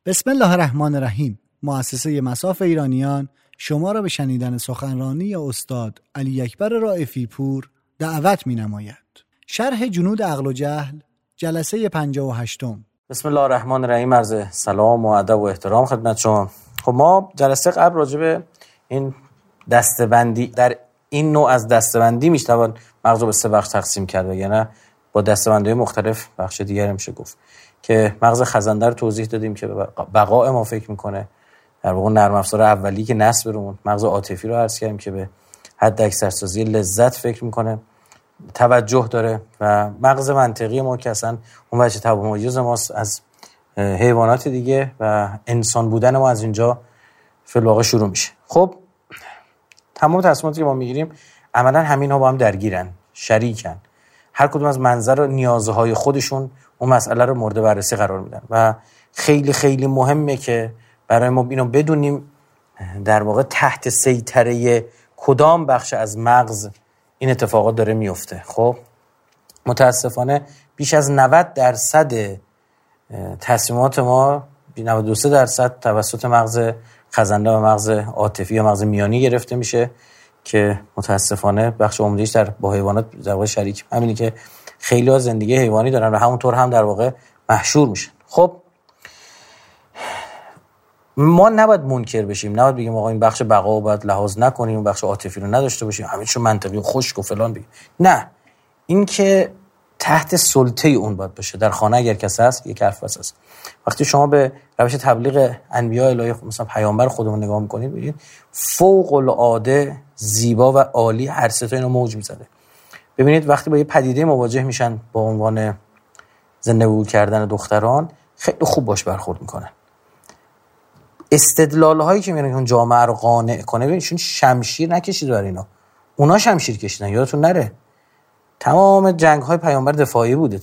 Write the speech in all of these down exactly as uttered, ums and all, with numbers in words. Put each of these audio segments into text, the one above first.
بسم الله الرحمن الرحیم. مؤسسه مصاف ایرانیان شما را به شنیدن سخنرانی استاد علی اکبر رائفی پور دعوت می نماید. شرح جنود عقل و جهل، جلسه پنجاه و هشتم. بسم الله الرحمن الرحیم. عرض سلام و ادب و احترام خدمت شما. خب ما جلسه قبل راجع به این دسته‌بندی، در این نوع از دسته‌بندی میشه مغز رو به سه بخش تقسیم کرد، یعنی با دسته‌بندی‌های مختلف بخش دیگری میشه گفت که مغز خزنده رو توضیح دادیم که به بقای ما فکر میکنه، در واقع نرم افزار اولی که نصب رومون. مغز عاطفی رو عرض کردیم که به حد اکثرسازی لذت فکر میکنه، توجه داره، و مغز منطقی ما که اصلا اون وجه تمایز ماست از حیوانات دیگه و انسان بودن ما از اینجا فی الواقع شروع میشه. خب تمام تصمیماتی که ما میگیریم عملا همین ها با هم درگیرن، شریکن، هر کدوم از منظر و نیازهای خودشون اون مسئله رو مورد بررسی قرار میدن و خیلی خیلی مهمه که برای ما اینو بدونیم در واقع تحت سیطره کدام بخش از مغز این اتفاقات داره میفته. خب متاسفانه بیش از نود درصد تصمیمات ما، نود و سه درصد توسط مغز خزنده و مغز عاطفی یا مغز میانی گرفته میشه که متاسفانه بخش عمده‌اش در با حیوانات در واقع شریک. همینی که خیلی ها زندگی حیوانی دارن و همونطور هم در واقع محشور میشن. خب ما نباید منکر بشیم، نباید بگیم آقا این بخش بقا رو باید لحاظ نکنیم، بخش عاطفی رو نداشته باشیم، همه چیز منطقی و خشک و فلان بگیم. نه، این که تحت سلطه اون باید باشه. در خانه اگر کسی هست یک حرف بس هست. وقتی شما به روش تبلیغ انبیاء الهی مثلا پیامبر خودمون نگاه میکنید، ببینید فوق العاده زیبا و عالی هر سه تا اینو موج میزنه. ببینید وقتی با یه پدیده مواجه میشن با عنوان زنده‌گو کردن دختران، خیلی خوب باش برخورد میکنن. استدلال هایی که میگن اون جامعه رو قانع کنه، ببینید چون شمشیر نکشید بر اینا، اونا شمشیر کشیدن. یادتون نره تمام جنگ های پیامبر دفاعی بوده.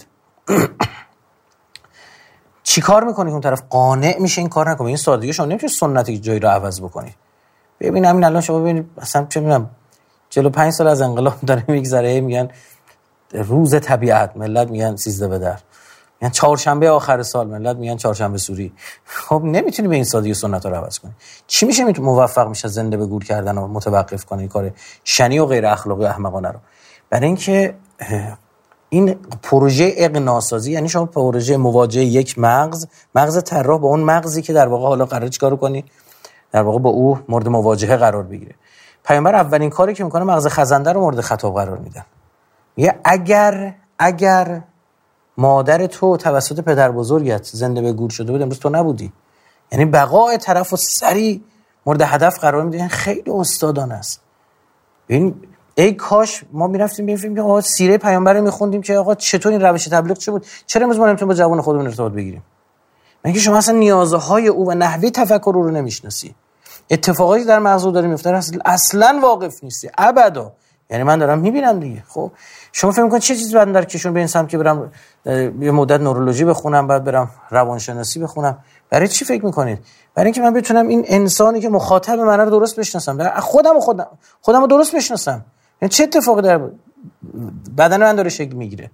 چی کار میکنه که اون طرف قانع میشه این کار نکنه؟ این سادگی شما نمیشه سنتی جایی رو عوض بکنی. ببین همین الان شما ببینید مثلا چه میدونم چهل و پنج سال از انقلاب داره میگذره، میگن روز طبیعت، ملت میگن سیزده به در، میگن چهارشنبه آخر سال، ملت میگن چهارشنبه سوری. خب نمیتونی به این سادگی سنت رو عوض کنی. چی میشه میتونه موفق میشه زنده به گور کردن و متوقف کنه این کار شنی و غیر اخلاقی و احمقانه رو؟ برای اینکه این پروژه اقناع‌سازی، یعنی شما پروژه مواجهه یک مغز، مغز طراح با اون مغزی که در واقع حالا قراره چیکار کنی، در واقع با او مورد مواجهه قرار بگیره. پیامبر اولین کاری که میکنه مغز خزنده رو مورد خطاب قرار میده. میگه اگر اگر مادر تو توسط پدر بزرگت زنده به گور شده بود، امروز تو نبودی. یعنی بقای طرفو سریع مورد هدف قرار میده. خیلی استادانه است. ببین ای کاش ما میرفتیم ببینیم که آقا سیره پیامبر رو میخوندیم که آقا چطور این روش تبلیغ چه بود، چرا امروز ما نمیتونیم با جوان خودمون ارتباط بگیریم؟ مگه شما اصلا نیازهای او و نحوه تفکر رو نمیشناسی؟ اتفاقاتی در مغز داره میفته اصلا واقف نیستی ابدا. یعنی من دارم میبینم دیگه. خب شما فکر میکنید چه چیزی بعد در کشون به این سمت که برم یه مدت نورولوژی بخونم، بعد برم روانشناسی بخونم؟ برای چی فکر میکنید؟ برای اینکه من بتونم این انسانی که مخاطب من رو درست بشناسم، خودم خودم خودم رو درست بشناسم. یعنی چه اتفاقی در بدن من داره شکل میگیره؟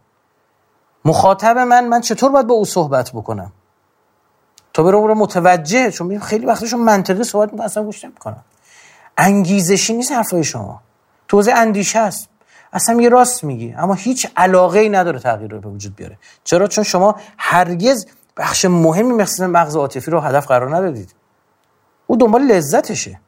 مخاطب من من چطور باید با او صحبت بکنم تا برم رو متوجه؟ چون خیلی وقتشون منطقی صحبت میکنن اصلا گوش نمیکنم. انگیزشی نیست حرفای شما، توزیع اندیشه است. اصلا میگه راست میگی، اما هیچ علاقه‌ای نداره تغییر رو به وجود بیاره. چرا؟ چون شما هرگز بخش مهمی مثل مغز عاطفی رو هدف قرار ندادید. او دنبال لذتشه،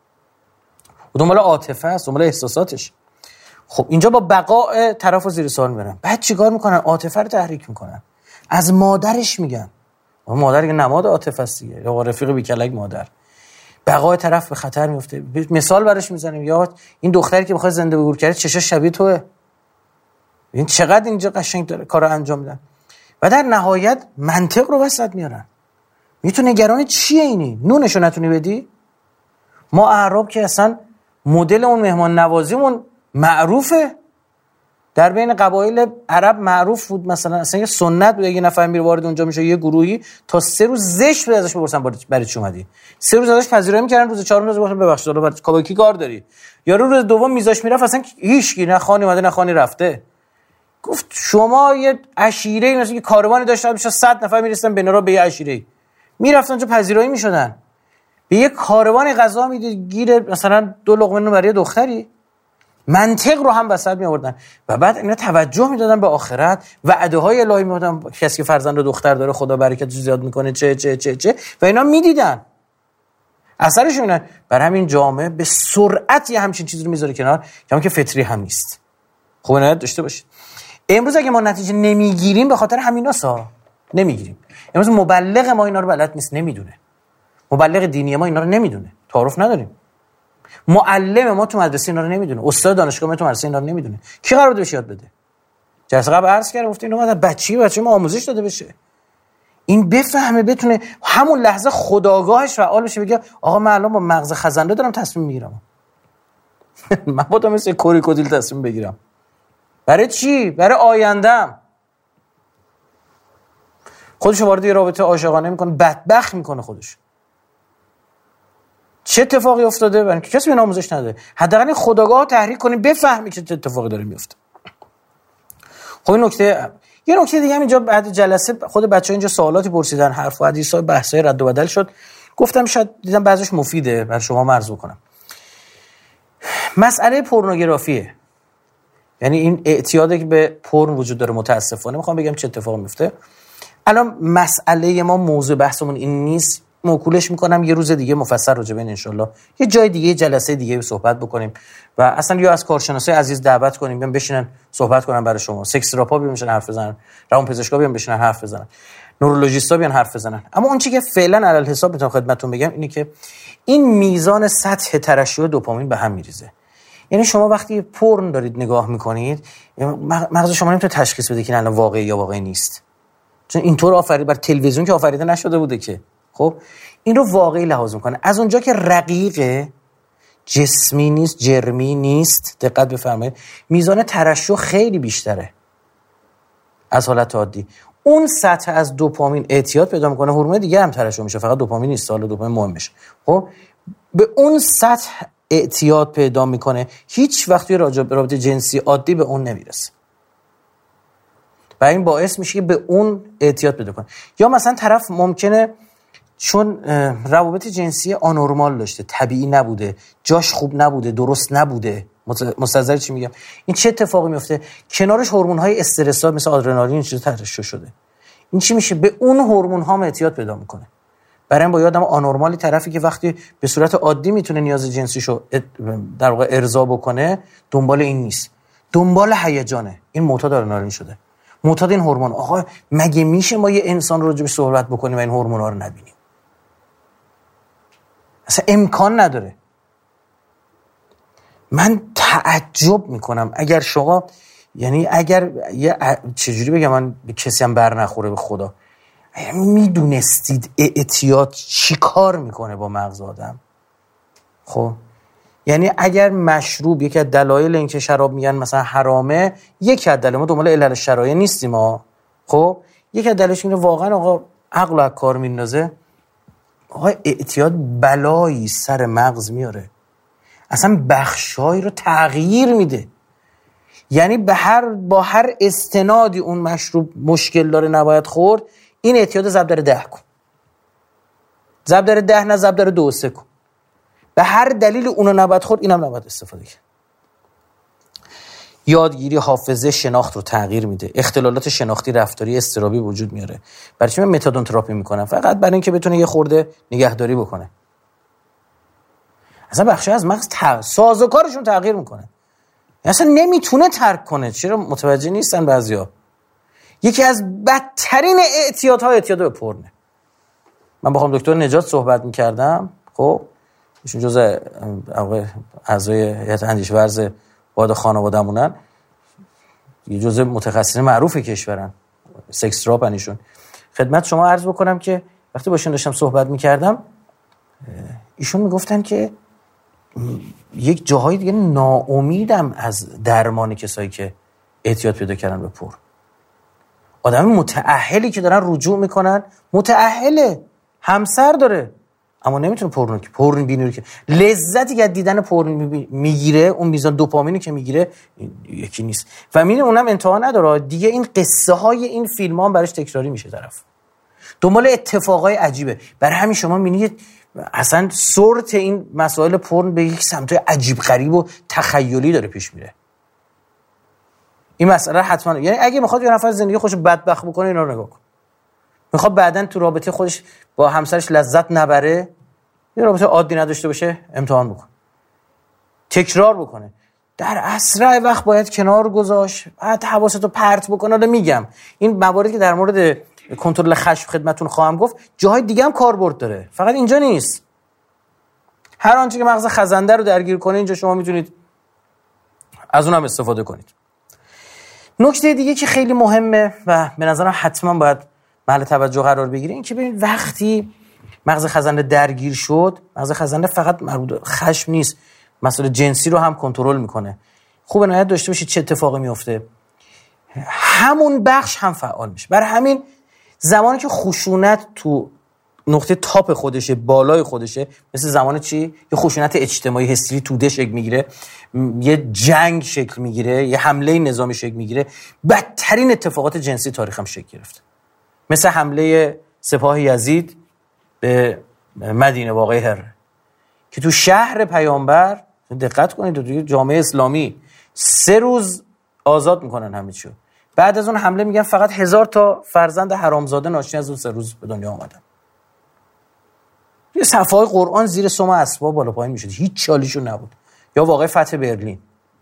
او دنبال عاطفه است، دنبال احساساتش. خب اینجا با بقاء طرف رو زیر سوال میبرن. بعد چیکار میکنن؟ عاطفه رو تحریک میکنن. از مادرش میگن، مادر که نماد عاطفه است دیگه، یا رفیق بیکلک مادر. بقای طرف به خطر میفته. مثال براش میزنیم، یا این دختری که بخواد زنده به گور کرده چشاش شبیه توئه. این چقدر اینجا قشنگ داره کارو انجام میدن. و در نهایت منطق رو وسط میارن. میتونه نگران چیه اینی؟ نونشو نتونی بدی؟ ما اعراب که اصلا مدل اون مهمان نوازیمون معروفه، در بین قبایل عرب معروف بود. مثلا اصلا یه سنت بود، یه نفر میره وارد اونجا میشه، یه گروهی تا سه روز زشت بود ازش بپرسن برای چی اومدی. سه روز ازش پذیرایی میکردن، روز چهارم روز گفتن ببخشید حالا برای کاباکی کار داری. یا روز دوم میذاش میرفت، اصلا هیچ کی نه خانی اومده نه خانی رفته. گفت شما یه عشیره مثلا که کاروانی داشتن میشه صد نفر میرسن به نرا به یه عشیره، میرفتن اونجا پذیرایی میشدن. به یه کاروان غذا میدید گیر مثلا دو لقمه نون برای دختری، منطق رو هم وسط می آوردن و بعد اینا توجه میدادن به آخرت، وعده های الهی میدادن کسی که فرزند و دختر داره خدا برکتش زیاد میکنه چه چه چه چه و اینا میدیدن اثرش میبینن. برای همین جامعه به سرعت یه همچین چیزی رو میذاره کنار که که فطری هم نیست. خوب عنایت داشته باشید. امروز اگه ما نتیجه نمیگیریم به خاطر همیناسا نمیگیریم. امروز مبلغ ما اینا رو بلد نیست، نمیدونه. مبلغ دینی ما اینا رو نمیدونه، تعارف نداریم. معلم ما تو مدرسه اینا رو نمیدونه، استاد دانشگاه ما تو مدرسه اینا رو نمیدونه. کی قرار بوده یاد بده؟ جلسه قبل عرض کردم گفتم اینا بعد بچی بچه ما آموزش داده بشه. این بفهمه، بتونه همون لحظه خودآگاهش فعال بشه، بگه آقا من الان با مغز خزنده دارم تصمیم میگیرم. من با مثل کوری کدیل تصمیم بگیرم. برای چی؟ برای آینده‌ام. خودش وارد یه رابطه عاشقانه میکنه، بدبخت میکنه خودش. چه اتفاقی افتاده؟ برای اینکه کسی به آموزش نداره. حداقل خودآگاه تحریک کنیم بفهمی که چه اتفاقی داره میفته. خب این نکته. یه نکته دیگه هم اینجا بعد جلسه خود بچه‌ها اینجا سوالاتی پرسیدن، حرف و حدیث‌ها بحث‌های رد و بدل شد. گفتم شاید دیدم بعضیش مفیده برای شما مرز کنم. مسئله پورنوگرافیه. یعنی این اعتیادی که به پورن وجود داره متاسفانه. میخوام بگم چه اتفاقی میفته. الان مسئله ما موضوع بحثمون این نیست. موکولش میکنم یه روز دیگه مفصل راجع به این ان شاء الله یه جای دیگه جلسه دیگه صحبت بکنیم و اصلا یا از کارشناسای عزیز دعوت کنیم بیان بشینن صحبت کنن برای شما، سکس تراپا بیان بشینن حرف بزنن، روان پزشکا بیان بشینن حرف بزنن، نورولوژیستا بیان حرف بزنن. اما اون چیزی که فعلا علی الحساب میتونم خدمتتون بگم اینه که این میزان سطح ترشح دوپامین به هم میریزه. یعنی شما وقتی پورن دارید نگاه میکنید مغز شما نمیتونه تشخیص بده که الان واقعی یا واقعی نیست، چون اینطور آفرید بر تلویزیون که آفریده نشده بوده که. خب این رو واقعی لحاظ میکنه. از اونجا که رقیق جسمی نیست، جرمی نیست، دقت بفرمایید، میزان ترشح خیلی بیشتره از حالت عادی. اون سطح از دوپامین اعتیاد پیدا میکنه، هورمون دیگه هم ترشح میشه، فقط دوپامین نیست، حالا دوپامین مهمشه. خب به اون سطح اعتیاد پیدا میکنه، هیچ وقتی رابطه جنسی عادی به اون نمیرسه و این باعث میشه که به اون اعتیاد پیدا کنه. یا مثلا طرف ممکنه چون روابط جنسی آنورمال داشته، طبیعی نبوده، جاش خوب نبوده، درست نبوده، مستحضر چی میگم، این چه اتفاقی میفته؟ کنارش هورمون‌های استرس‌ها مثل آدرنالین چیز ترشح شده. این چی میشه؟ به اون هورمون‌ها اعتیاد پیدا میکنه. برای این با یادم آنورمالی طرفی که وقتی به صورت عادی میتونه نیاز جنسیشو در واقع ارضا بکنه، دنبال این نیست، دنبال هیجانه. این معتاد آدرنالین شده، معتاد این هورمون. آقا مگه میشه ما یه انسان رو راجعش صحبت بکنیم و این هورمون‌ها رو نبینیم؟ اصلا امکان نداره. من تعجب میکنم اگر شما، یعنی اگر یه چجوری بگم، من به کسی هم بر نخوره به خدا، میدونستید اعتیاد چی کار میکنه با مغز آدم؟ خب یعنی اگر مشروب یکی از دلایل اینکه شراب میگن مثلا حرامه، یکی از دلایل، ما دنبال علل شرایع نیستیم ما، خب یکی از دلایلش اینه واقعا آقا عقل از کار میندازه. آقا اعتیاد بلایی سر مغز میاره، اصلا بخشایی رو تغییر میده. یعنی به هر با هر استنادی اون مشروب مشکل داره نباید خورد، این اعتیاد ضرب در ده کن، ضرب در ده نه ضرب در دو سه کن. به هر دلیل اونو نباید خورد، اینم نباید استفاده کرد. یادگیری، حافظه، شناخت رو تغییر میده. اختلالات شناختی، رفتاری، اضطرابی وجود میاره. برای چی من متادون تراپی میکنم؟ فقط برای اینکه بتونه یه خورده نگهداری بکنه. اصلا بخشی از مغز تغ... سازوکارشون تغییر میکنه. اصلا نمیتونه ترک کنه. چرا متوجه نیستن بعضیا؟ یکی از بدترین اعتیادها اعتیاد به پورنه. من با خانم دکتر نجات صحبت میکردم، خب ایشون جزء اعضای هیئت اندیشه ورز واد خانواده‌مونن، یه جزء متخصصین معروف کشورن، سکس تراپن ایشون. خدمت شما عرض بکنم که وقتی باشون داشتم صحبت میکردم، ایشون میگفتن که یک جاهای دیگه ناامیدم از درمان کسایی که اعتیاد پیدا کردن به پورن. آدم متأهلی که دارن رجوع میکنن، متأهله، همسر داره، اما نمیتونه پورن که پورن بینی رو که لذتی که از دیدن پورن میگیره، اون میزان دوپامینی که میگیره یکی نیست. و میبینه اونم انتها نداره دیگه. این قصه های این فیلم ها هم براش تکراری میشه طرف. دنبال اتفاقای عجیبه. برای همین شما می‌بینید اصلا سورت این مسائل پرن به یک سمت عجیب غریب و تخیلی داره پیش میره. این مسئله حتما، یعنی اگه میخواد یه نفر زندگی خودش بدبخت بکنه اینا رو نگاه کن. میخواد بعدن تو رابطه خودش با همسرش لذت نبره، یه رابطه عادی نداشته باشه، امتحان بکن، تکرار بکنه. در اسرع وقت باید کنار گذاشت، بعد حواستو پرت بکنه. حالا میگم این مواردی که در مورد کنترل خشم خدمتتون خواهم گفت جاهای دیگه هم کاربرد داره، فقط اینجا نیست. هر آنچه که مغز خزنده رو درگیر کنه اینجا شما میتونید از اون هم استفاده کنید. نکته دیگه که خیلی مهمه و به نظرم حتما باید محل توجه قرار بگیره این که ببینید وقتی مغز خزنده درگیر شد، مغز خزنده فقط مربوط خشم نیست، مسئله جنسی رو هم کنترل میکنه. خوب عنایت داشته باشید چه اتفاقی میفته، همون بخش هم فعال میشه. برای همین زمانی که خشونت تو نقطه تاپ خودشه، بالای خودشه، مثل زمان چی؟ یه خشونت اجتماعی حسی توده شکل میگیره، یه جنگ شکل میگیره، یه حمله نظامی شکل میگیره، بدترین اتفاقات جنسی تاریخ هم شکل گرفته. مثل حمله سپاه یزید به مدینه واقعه هره که تو شهر پیامبر، دقت کنید، تو جامعه اسلامی سه روز آزاد میکنن همه چیو. بعد از اون حمله میگن فقط هزار تا فرزند حرامزاده ناشی از اون سه روز به دنیا آمدن. یه صفحه‌های قرآن زیر سم اسباب بالا پایین میشد، هیچ چالیشون نبود. یا واقعه فتح برلین.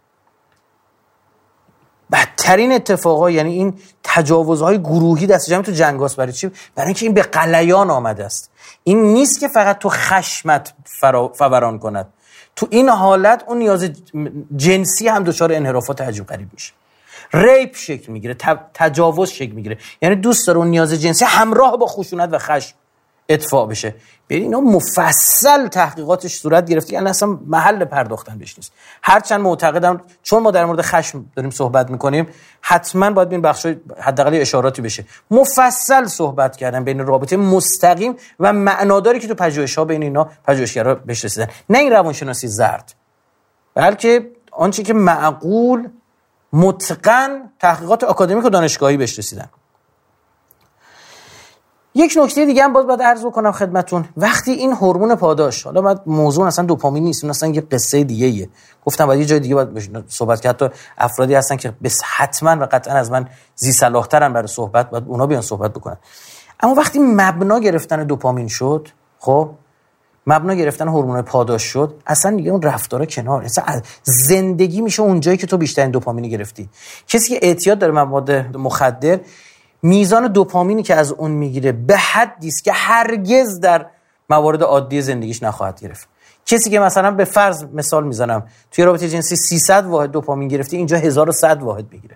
بدترین اتفاقا، یعنی این تجاوزهای گروهی دست جمعی تو جنگاست. برای چی؟ برای اینکه این به غلیان آمده است. این نیست که فقط تو خشمت فوران کند، تو این حالت اون نیاز جنسی هم دچار انحرافات عجیب غریب میشه، ریپ شکل میگیره، تجاوز شکل میگیره. یعنی دوست داره اون نیاز جنسی همراه با خشونت و خشم ادفاع بشه. ببین اینا مفصل تحقیقاتش صورت گرفته، یعنی اصلا محل پرداختن بهش نیست. هرچند معتقدم چون ما در مورد خشم داریم صحبت میکنیم حتما باید این بخشای حداقل اشاراتی بشه. مفصل صحبت کردن بین رابطه مستقیم و معناداری که تو پژوهش‌ها بین اینا پژوهشگرا بهش رسیدن، نه این روانشناسی زرد، بلکه آنچه که معقول، متقن، تحقیقات آکادمیک و دانشگاهی بهش رسیدن. یک نکته دیگه هم باید باید عرض بکنم خدمتون. وقتی این هورمون پاداش، حالا من موضوع اصلا دوپامین نیست، اون اصلا یه قصه دیگه ایه، گفتم باید یه جای دیگه باید صحبت کرد. حتی افرادی هستن که بس حتما و قطعا از من ذی صلاح‌ترن برای صحبت، باید اونا بیان صحبت بکنن. اما وقتی مبنا گرفتن دوپامین شد، خب مبنا گرفتن هورمون پاداش شد، اصلا دیگه اون رفتارا کنار، اصلا زندگی میشه اون جایی که تو بیشترین دوپامین گرفتی. کسی که اعتیاد داره مواد مخدر، میزان دوپامینی که از اون میگیره به حدی است که هرگز در موارد عادی زندگیش نخواهد گرفت. کسی که مثلا به فرض مثال میزنم توی رابطه جنسی سیصد واحد دوپامین گرفته، اینجا هزار و صد واحد بگیره،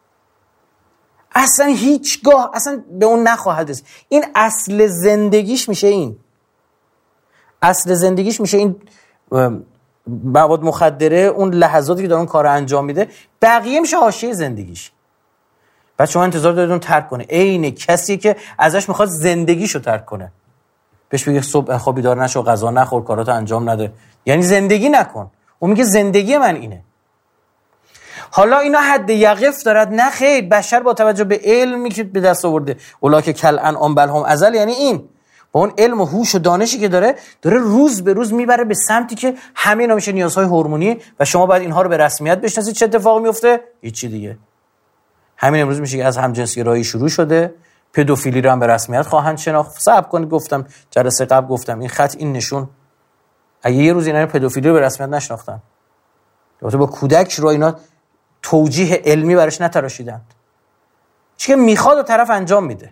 اصلا هیچگاه اصلا به اون نخواهد رسید. این اصل زندگیش میشه، این اصل زندگیش میشه این مواد مخدره، اون لحظاتی که داره اون کار انجام میده، بقیه میشه حاشیه زندگیش. بعد شما انتظار دارید اون ترک کنه. عین کسی که ازش میخواد زندگیشو ترک کنه، بهش بگه صبح خواب بیدار نشو، غذا نخور، کاراتو انجام نده، یعنی زندگی نکن. اون میگه زندگی من اینه. حالا اینا حد یقف دارد؟ نه خیر، بشر با توجه به علمی که به دست آورده، اولاک کل انعام بل هم اضل، یعنی این با اون علم و هوش و دانشی که داره داره روز به روز میبره به سمتی که همه اینا میشه نیازهای هورمونی و شما باید اینها رو به رسمیت بشناسید. چه اتفاقی میفته؟ هیچی دیگه. همین امروز میشه که از همجنسگرایی شروع شده، پدوفیلی رو هم به رسمیت خواهند شناخت. صبر کنید، گفتم جلسه قبل گفتم این خط، این نشون، اگه یه روز اینا پدوفیلی رو به رسمیت نشناختن، البته با کودک رو اینا توجیه علمی براش نتراشیدن، چی که میخواد و طرف انجام میده.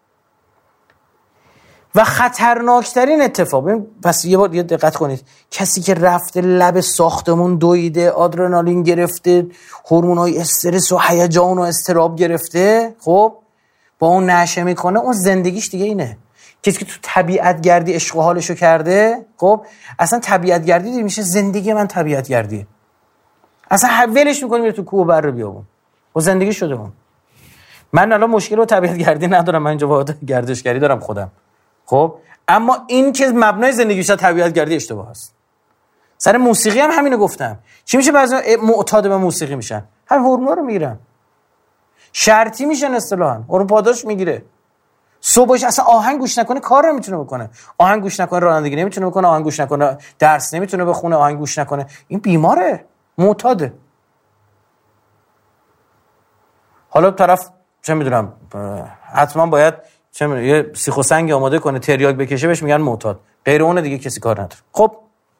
و خطرناکترین اتفاق، پس یه بار یه دقت کنید، کسی که رفته لب ساختمون دویده، آدرنالین گرفته، هورمونای استرس و هیجان و اضطراب گرفته، خب با اون نشه میکنه، اون زندگیش دیگه اینه. کسی که تو طبیعت گردی عشق و حالشو کرده، خب اصلا طبیعت گردی دیگه میشه زندگی من طبیعت گردیه، اصلا ولش میکنه میره تو کوه و بر بیابون و زندگی شده اون. من الان مشکل با طبیعت گردی ندارم، من اینجا وارد گردشگری دارم خودم، خب اما این که مبنای زندگیش طبیعت گردی اشتباه است. سر موسیقی هم همینو گفتم. چی میشه بعضی معتاد به موسیقی میشن؟ همین هورمونا رو میگیرن، شرطی میشن، اصطلاحاً هورمون پاداش میگیره، صبحش اصلا آهنگ گوش نکنه کار نمیتونه بکنه، آهنگ گوش نکنه رانندگی نمیتونه بکنه، آهنگ گوش نکنه درس نمیتونه بخونه، آهنگ گوش نکنه. این بیماره، معتاده. حالا طرف چه میدونم حتما باید چه میدونم یه سیخ و سنگ آماده کنه تریاک بکشه، بهش میگن معتاد. غیر اون دیگه کسی کار نداره. خب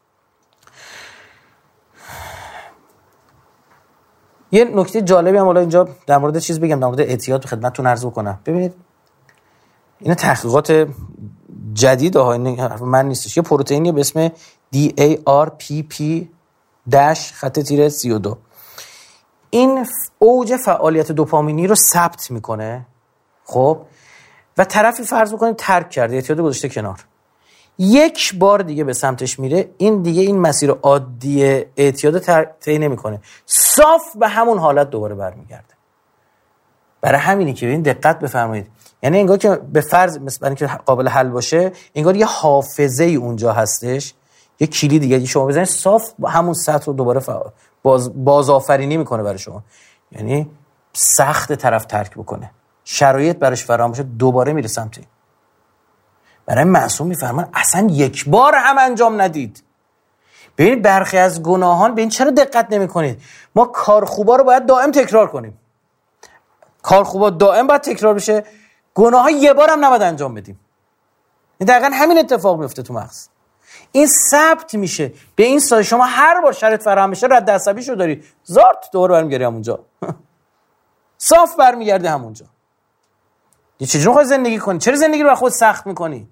یه نکته جالبی هم حالا اینجا در مورد چیز بگم، در مورد اعتیاد خدمتتون عرض کنم. ببینید این تحقیقات جدید ها، من نیستش، یه پروتئینی به اسم دی ای آر پی پی خط تیره سی و دو این اوج فعالیت دوپامینی رو ثبت میکنه. خب و طرفی فرض بکنید ترک کرده، اعتیاد گذاشته کنار، یک بار دیگه به سمتش میره، این دیگه این مسیر عادی اعتیاد طی نمیکنه، صاف به همون حالت دوباره برمیگرده. برای همینی که ببین دقت بفرمایید، یعنی انگار که به فرض مثلا اینکه قابل حل باشه، انگار یه حافظه ای اونجا هستش، یه کلید دیگه شما بزنید صاف همون سطح رو دوباره فعال باز بازآفرینی میکنه برای شما. یعنی سخت طرف ترک بکنه، شرایط براش فراهم باشه، دوباره میره سمت این. برای معصوم میفرمان اصلا یک بار هم انجام ندید. ببینید برخی از گناهان، ببین چرا دقت نمی‌کنید؟ ما کار خوبا رو باید دائم تکرار کنیم، کار خوبا دائم باید تکرار بشه، گناه‌ها یه بار هم نباید انجام بدیم. دقیقاً همین اتفاق میفته تو مغز. این ثبت میشه به این سایه، شما هر بار شرط فراهم بشه رد عصبیشو داری، زارت دوباره برمیگردی همونجا صاف برمیگرده همونجا. یه چجوری می‌خوای زندگی کنی؟ چرا زندگی رو برای خود سخت میکنی؟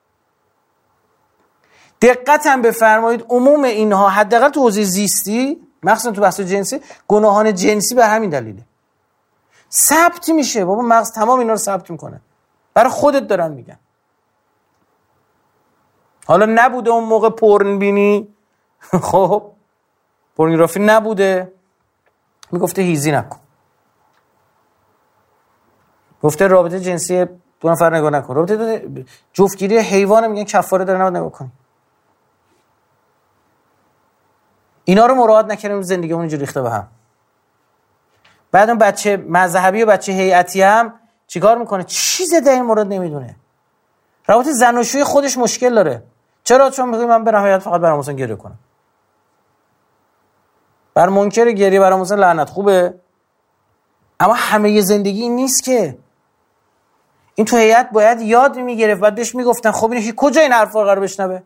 دقت هم بفرمایید عموم اینها حداقل تو حوزه زیستی، مخصوصا تو بحث جنسی، گناهان جنسی به همین دلیله. ثبت میشه، بابا مغز تمام اینا رو ثبت میکنه، برای خودت دارن میگن. حالا نبوده اون موقع پورن بینی، خب پورنوگرافی نبوده، میگفته هیزی نکن، گفته رابطه جنسی دو نفر نگاه نکن، رابطه جفتگیری حیوان میگن کفاره داره نباید نگاه کن. اینا رو مراعات نکردیم، زندگیمون اینجوری ریخته به هم. بعدم بچه مذهبی و بچه هیئتی هم چیکار میکنه؟ چیزی در این مورد نمیدونه. رابطه زناشویی خودش مشکل داره. چرا؟ چون میگه من به نهایت فقط برام مثلا گریه کنم. بر منکر گریه برام مثلا لعنت خوبه. اما همه زندگی این نیست که. این تو هیئت باید یاد میگرفت، بعد بهش میگفتن خب این کجا این حرفا قرار بشنوه؟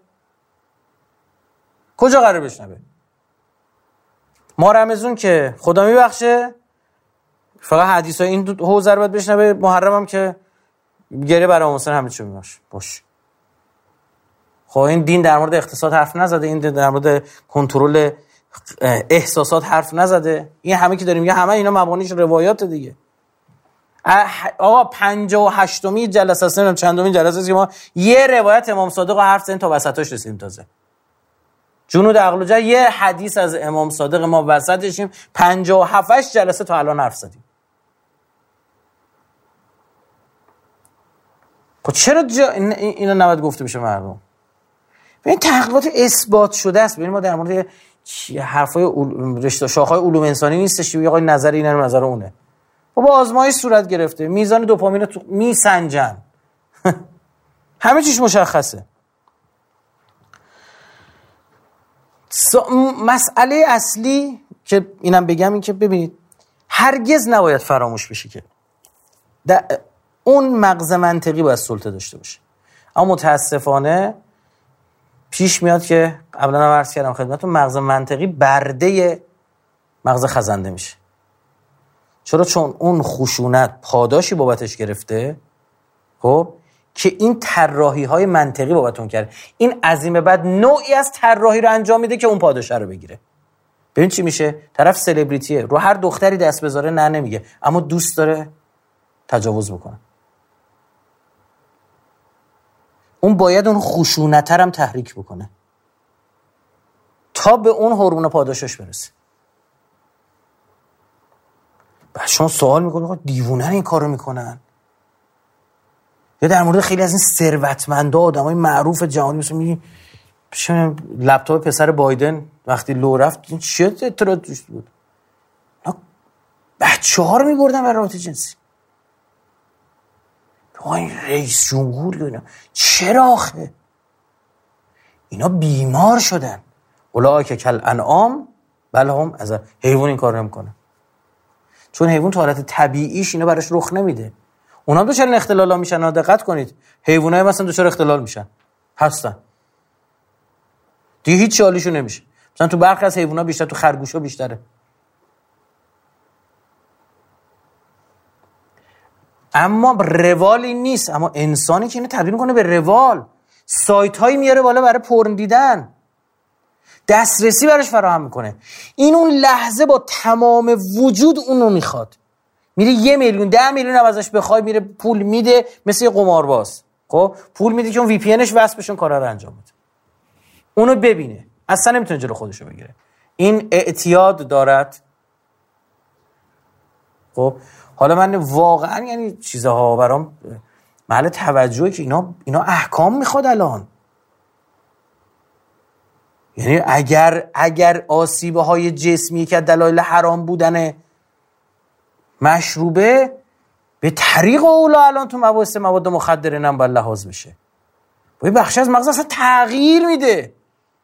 کجا قرار بشنوه؟ ما رمضان که خدا میبخشه فقط حدیثای این حوزه رو باید بشنوه، محرم هم که گریه برای مثلا همه چی میباشه باش. خب این دین در مورد اقتصاد حرف نزده، این در مورد کنترل احساسات حرف نزده، این همه که داریم میگه همه اینا مبانیش روایات دیگه. آقا پنجاه و هشتمین جلسه است، نمیدونم چندمین جلسه است که ما یه روایت امام صادق رو حرف زدیم تا وسطاش رسیدیم. تازه جنود عقل و جه یه حدیث از امام صادق ما وسطشیم، پنجاه و هفت جلسه تا الان حرف زدیم. خب چرا جا اینا نباید گفته بشه مردم؟ ببین تحقیقات اثبات شده است. ببین ما در مورد حرفای رشته شاخه‌های علوم انسانی نیستش که آقا نظر اینه نظر اونه. بابا آزمایش صورت گرفته، میزان دوپامین رو میسنجن، همه چیش مشخصه. مسئله اصلی که اینم بگم این که ببینید هرگز نباید فراموش بشه که اون مغز منطقی باید سلطه داشته باشه. اما متاسفانه پیش میاد که قبلا هم عرض کردم خدمتتون، مغز منطقی برده مغز خزنده میشه. چرا؟ چون اون خشونت پاداشی بابتش گرفته، خب که این طراحی های منطقی بابتون کرده، این عزیمه بعد نوعی از طراحی رو انجام میده که اون پاداشه رو بگیره. ببین چی میشه، طرف سلبریتیه، رو هر دختری دست بذاره نه نمیگه، اما دوست داره تجاوز بکنه. اون باید اون خشونت هم تحریک بکنه تا به اون هورمون پاداشش برسه. بعد شما سوال میکنه دیوونه این کارو میکنن؟ یا در مورد خیلی از این ثروتمندا، آدمای معروف جهانی مثلا میگی لپتاپ پسر بایدن وقتی لو رفت این چه اطلاعات توش بود؟ بچه‌ها رو میبردن برای رابطه جنسی. آقا این رئیس جمهور اینا چرا آخه اینا بیمار شدن؟ اولئک کالانعام بل هم اضل. حیوان این کار نمیکنه، چون حیوان تو حالت طبیعیش اینا براش رخ نمیده. اونا دچار اختلالا میشن. دقت کنید حیوانای مثلا دچار اختلال میشن هستن دیگه، هیچ حالیشون نمیشه. مثلا تو برخی از حیونا بیشتر، تو خرگوشا بیشتره. اما روالی نیست. اما انسانی که اینو تبدیل کنه به روال، سایت هایی میاره بالا برای پورن دیدن، دسترسی براش فراهم میکنه. این اون لحظه با تمام وجود اونو میخواد، میره یه میلیون ده میلیون هم ازش بخوای میره پول میده، مثل یه قمارباز. خب پول میده که اون وی پی انش وصل بشه، کارا رو انجام بده. اونو ببینه، اصلا نمیتونه جلو خودشو بگیره. این اعتیاد دارد. خب حالا من واقعا یعنی چیزها برام محل توجهه که اینا اینا احکام میخواد الان. یعنی اگر اگر آسیبه های جسمی که دلایل حرام بودن مشروبه، به طریق اولا الان تو مباحث مواد مخدره نم باید لحاظ بشه. باید بخشی از مغز اصلا تغییر میده.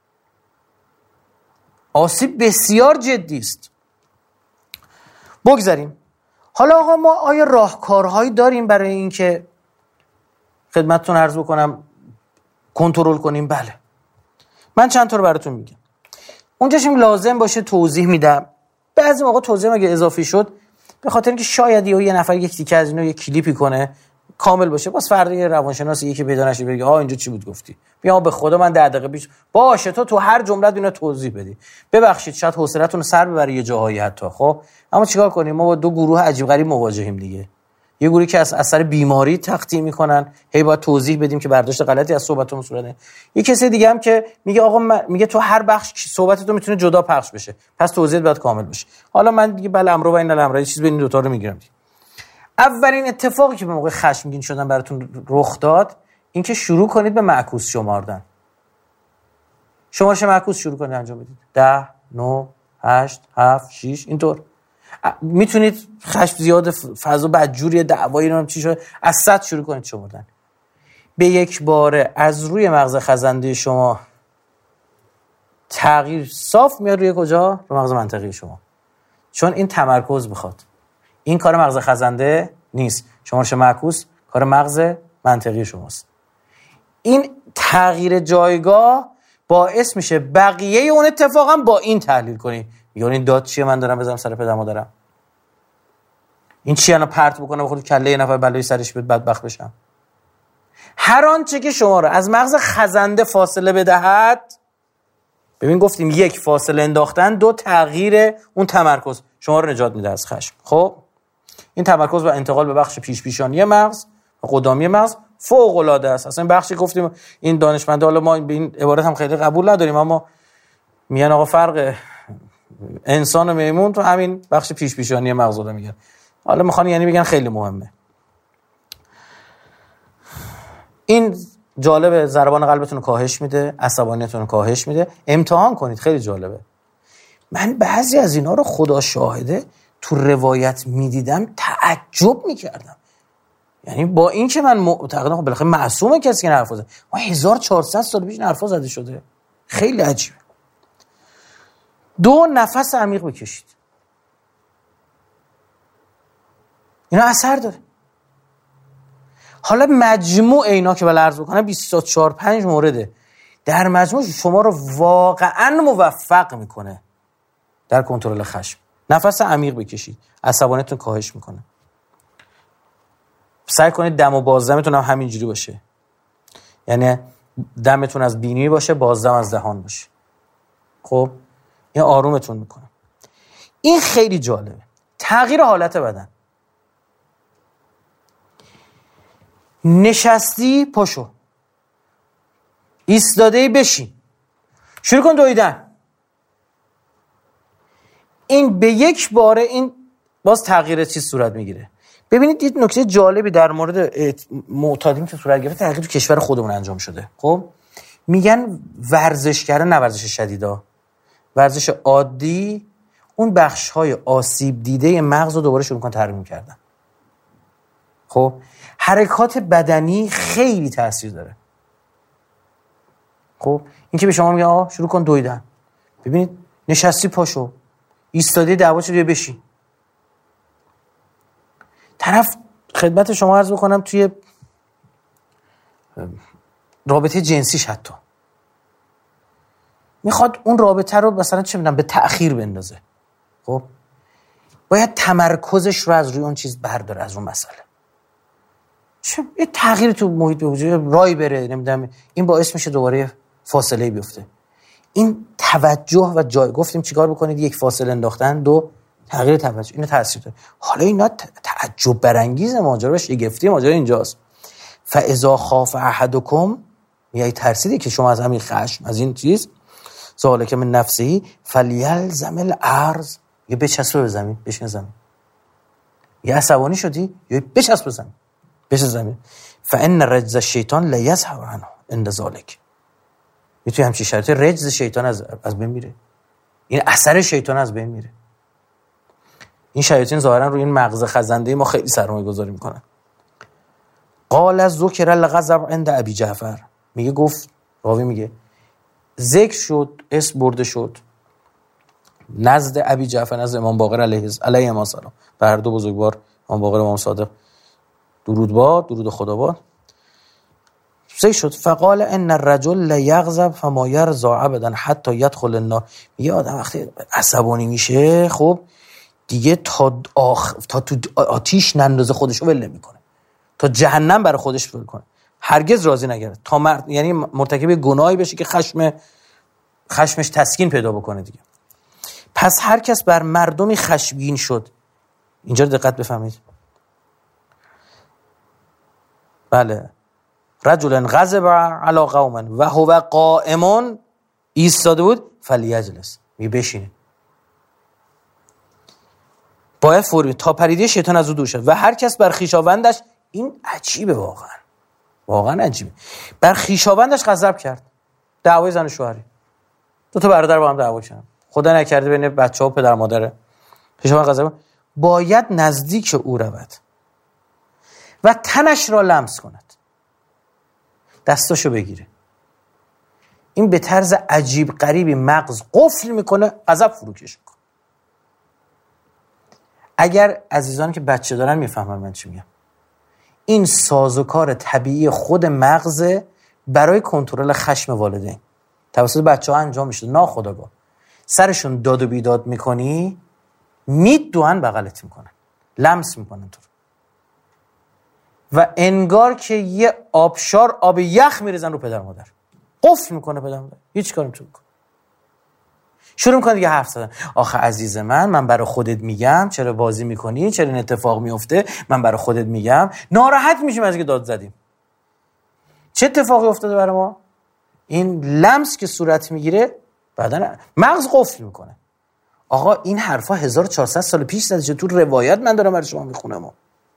آسیب بسیار جدی است. بگذاریم. حالا آقا ما آیا راهکارهایی داریم برای این که خدمتتون عرض بکنم کنترل کنیم؟ بله، من چند تا رو براتون میگم. اونجاشم لازم باشه توضیح میدم. بعضی موقع توضیح اگه اضافی شد به خاطر اینکه شاید یه نفر یک تیکه از اینو یک کلیپی کنه کامل باشه، باز فردا یه روانشناس یکی پیدا نشه بگه آ اینجا چی بود گفتی، بیا به خدا من ده دقیقه پیش باشه تو تو هر جمله اینو توضیح بدی. ببخشید شاید حوصله‌تون سر ببره یه جاهایی حتی. خب اما چیکار کنیم؟ ما با دو گروه عجیب غریب مواجهیم دیگه. یه گروهی که از اثر بیماری تقطیع میکنن، هی باید توضیح بدیم که برداشت غلطی از صحبتمون صورته. یه کسی دیگه هم که میگه آقا من میگه تو هر بخش صحبتتون میتونه جدا پخش بشه، پس توضیحات باید کامل بشه. حالا من دیگه بله امرو و این الامر چیز بین دو تا رو میگیرم. اولین اتفاقی که به موقع خشمگین شدن براتون رخ داد این که شروع کنید به معکوس شماردن. شمارش معکوس شروع کنید انجام بدید. ده، نه، هشت، هفت، شش اینطور. میتونید خشم زیاد فضا بدجوری دعوایی رو چی شده از صد شروع کنید شمردن. به یک باره از روی مغز خزنده شما تغییر صاف میاد روی کجا؟ رو مغز منطقی شما. چون این تمرکز میخواد. این کار مغز خزنده نیست. شمارش معکوس کار مغز منطقی شماست. این تغییر جایگاه باعث میشه بقیه اون اتفاقا با این تحلیل کنی. یعنی این داد چیه من دارم بزنم سر پدر مادرم؟ این چیه انا پرت بکنه بخواد کله یه نفر بلایی سرش بیاد بدبخت بشم؟ هر آنچه که شما رو از مغز خزنده فاصله بدهد، ببین گفتیم یک فاصله انداختن، دو تغییر اون تمرکز شما رو نجات میده از خشم. خب این تمرکز و انتقال به بخش پیش پیشانی مغز و قدامی مغز فوق العاده است. اصلا بخشی گفتیم این دانشمنده، حالا ما به این عبارت هم خیلی قبول نداریم، اما میگن آقا فرق انسان و میمون تو همین بخش پیش پیشانی مغز رو میگن. حالا میخوان یعنی بگن خیلی مهمه. این جالبه، ضربان قلبتون رو کاهش میده، عصبانیتون رو کاهش میده. امتحان کنید، خیلی جالبه. من بعضی از اینا رو خدا شاهده تو روایت میدیدم تعجب میکردم. یعنی با این که من معتقدم خب بالاخره معصومه کسی که حرف زده، ما هزار و چهارصد سال پیش حرفا زده شده. خیلی عجیبه. دو، نفس عمیق بکشید. اینا اثر داره. حالا مجموع اینا که بالا عرض بکنم بیست و چهار پنج مورده، در مجموع شما رو واقعا موفق میکنه در کنترل خشم. نفس عمیق بکشید، عصبانیتون کاهش میکنه. سعی کنید دم و بازدمتون هم همینجوری باشه، یعنی دمتون از بینی باشه، بازدم از دهان باشه. خب این آرومتون میکنه. این خیلی جالبه. تغییر حالت بدن. نشستی پاشو، ایستاده‌ای بشین، شروع کن دویدن. این به یک باره این باز تغییر چیز صورت میگیره. ببینید یه نکته جالبی در مورد معتادین که صورت گرفته تحقیق تو کشور خودمون انجام شده. خب میگن ورزشکاره، نه ورزش شدیدا، ورزش عادی، اون بخش‌های آسیب دیده مغز رو دوباره شروع کن ترمیم کردن. خب حرکات بدنی خیلی تاثیر داره. خب این که به شما میگه آه شروع کن دویدن، ببینید نشستی پاشو، ایستادی دعوا شد بشین. طرف خدمت شما عرض بکنم توی رابطه جنسیش حتی میخواد اون رابطه رو مثلا چه میدونم به تأخیر بندازه، خب باید تمرکزش رو از روی اون چیز برداره، از اون مسئله. چه یه تغییر تو محیط به وجود رای بره، نمیدونم این باعث میشه دوباره فاصله بیفته. این توجه و جای گفتیم چیکار بکنید، یک فاصله انداختن، دو تغییر توجه، اینو تاثیر داره. حالا اینا تعجب برانگیز ماجرا، شگفتی ماجرا اینجاست. فاذا خاف احدکم، یعنی ترسیدی که شما از همین خشم، از این چیز، ذالک من نفسه فلیلزم الارض، یه بچسب به زمین، بشین زمین. یه عصبانی شدی، یه بچسب به زمین، بشین زمین. فان رجز الشیطان لا یذهب عنه عند ذلک. میتونی همچین شرطی رجز شیطان از از بین میره، این اثر شیطان از بین میره. این شیاطین ظاهرا روی این مغز خزنده ما خیلی سرمایه گذاری میکنن. قال ذکر الغضب عند ابی جعفر، میگه گفت راوی میگه ذکر شد، اسم برده شد نزد ابی جعفر، نزد امام باقر علیه علیه السلام، بر دو بزرگوار امام باقر و امام صادق درود باد، درود خدا باد. ذکر شد فقال ان الرجل لا یغضب فما یرضى ابدا حتی يدخل النار. میگه آدم وقتی عصبانی میشه خب دیگه تا آخ... تا تو آتیش نندازه خودشو ول نمیکنه، تا جهنم برای خودش ول کنه، هرگز راضی نگرده، تا مر... یعنی مرتکب گناهی بشه که خشم خشمش تسکین پیدا بکنه دیگه. پس هر کس بر مردمی خشمگین شد، اینجا دقت بفهمید، بله، رجل غضب علی قوم و هو قائم، ایستاده بود، فلیجلس، می بشینه، باید فوری تا پریده شیطان از او دور شد. و هر کس بر خویشاوندش، این عجیبه واقعا، واقعا عجیبه، بر خویشاوندش غضب کرد، دعوای زن و شوهری، دو تا برادر با هم دعوا کردن، خدا نکرده بین بچه‌ها و پدر مادره، خویشاوند غضب، باید نزدیک او رود و تنش را لمس کند، دستاشو بگیره. این به طرز عجیب غریبی مغز قفل میکنه، غضب فروکش میکنه. اگر عزیزان که بچه دارن میفهمن من چی میگم. این سازوکار طبیعی خود مغز برای کنترل خشم والدین توسط بچه ها انجام میشه، ناخودآگاه. سرشون داد و بیداد میکنی، میدوئن بغلت میکنن، لمس میکنن تو، و انگار که یه آبشار آب یخ میریزن رو پدر مادر، قفل میکنه پدر مادر، هیچ کاری نمیتونه بکنه. شروع میکنه دیگه حرف زدن، آخه عزیز من من برای خودت میگم، چرا بازی میکنی، چرا این اتفاق میفته، من برای خودت میگم. ناراحت میشیم از اینکه داد زدیم. چه اتفاقی افتاده برای ما؟ این لمس که صورت میگیره، بعدن مغز قفل میکنه. آقا این حرفا هزار و چهارصد سال پیش زده شده، تو روایت من دارم برای شما میخونم.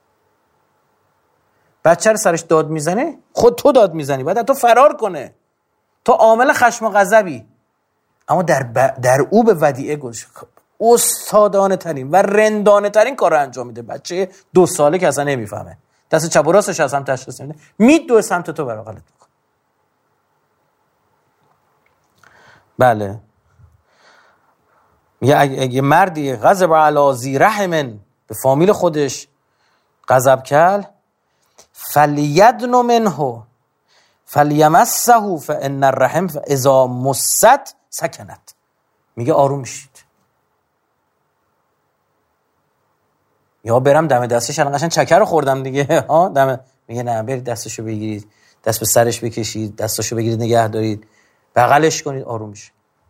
بچه رو سرش داد میزنه، خود تو داد میزنی، باید تو فرار کنه، تو عامل خشم و غضبی. اما در, ب... در او به ودیعه گوش استادانه ترین و رندانه ترین کار رو انجام میده. بچه دو ساله که اصلا نمیفهمه، دست چپ و راستش از هم تشخیص نمیده، میدوه سمت تو برای غلط میکنه. بله، میگه اگه, اگه مردی غضب علی ذی رحم، به فامیل خودش غضب کرد، فلیدن منه فلیمسه فان الرحم اذا مست سکنت. میگه آروم میشید. یا برم دم دستش، الان قشنگ چکر رو خوردم دیگه ها، دم. میگه نه، برید دستشو بگیرید، دست به سرش بکشید، دستشو بگیرید نگه دارید، بغلش کنید، آروم میشه.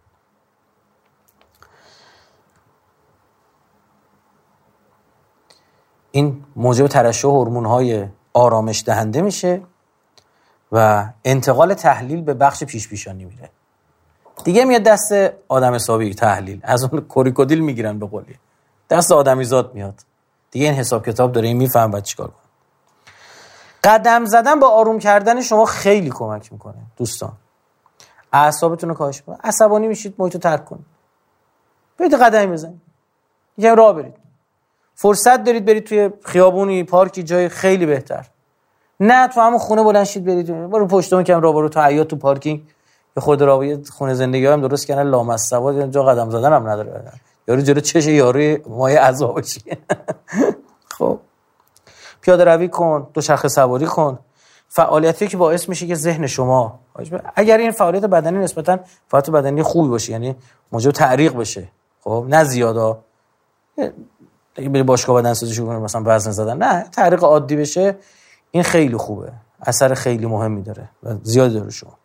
این موجب ترشح هورمون‌های آرامش دهنده میشه و انتقال تحلیل به بخش پیش پیشانی میره. دیگه میاد دست آدم حسابی تحلیل، از اون کوریکودیل میگیرن به قولی، دست آدمی زاد میاد دیگه. این حساب کتاب داره، این میفهم بعد چیکار کنه. قدم زدن با آروم کردن شما خیلی کمک میکنه دوستان. اعصابتون رو کاهش میکنه، عصبانی میشید، محیط رو ترک کنید، برید قدمی بزنید، یه راه برید. فرصت دارید برید توی خیابونی، پارکی، جای خیلی بهتر. نه تو همون خونه بلند شید برید برو پشتم کم راه برو تو حیاط تو پارکینگ به خود راوی خونه زندگی هم درست کردن لامصبا جا قدم زدن هم نداره. یارو جلو چش یارو مایه عذابشی. خب پیاده روی کن، دوچرخه سواری کن، فعالیتی که باعث میشه که ذهن شما، اگر این فعالیت بدنی نسبتا فعالیت بدنی خوبی باشه، یعنی موجب تعریق بشه، خب نه زیادا دیگه بری باشگاه بدنسازی شروع کنی مثلا وزن زدن، نه تعریق عادی بشه، این خیلی خوبه، اثر خیلی مهمی داره و زیاد داره شما.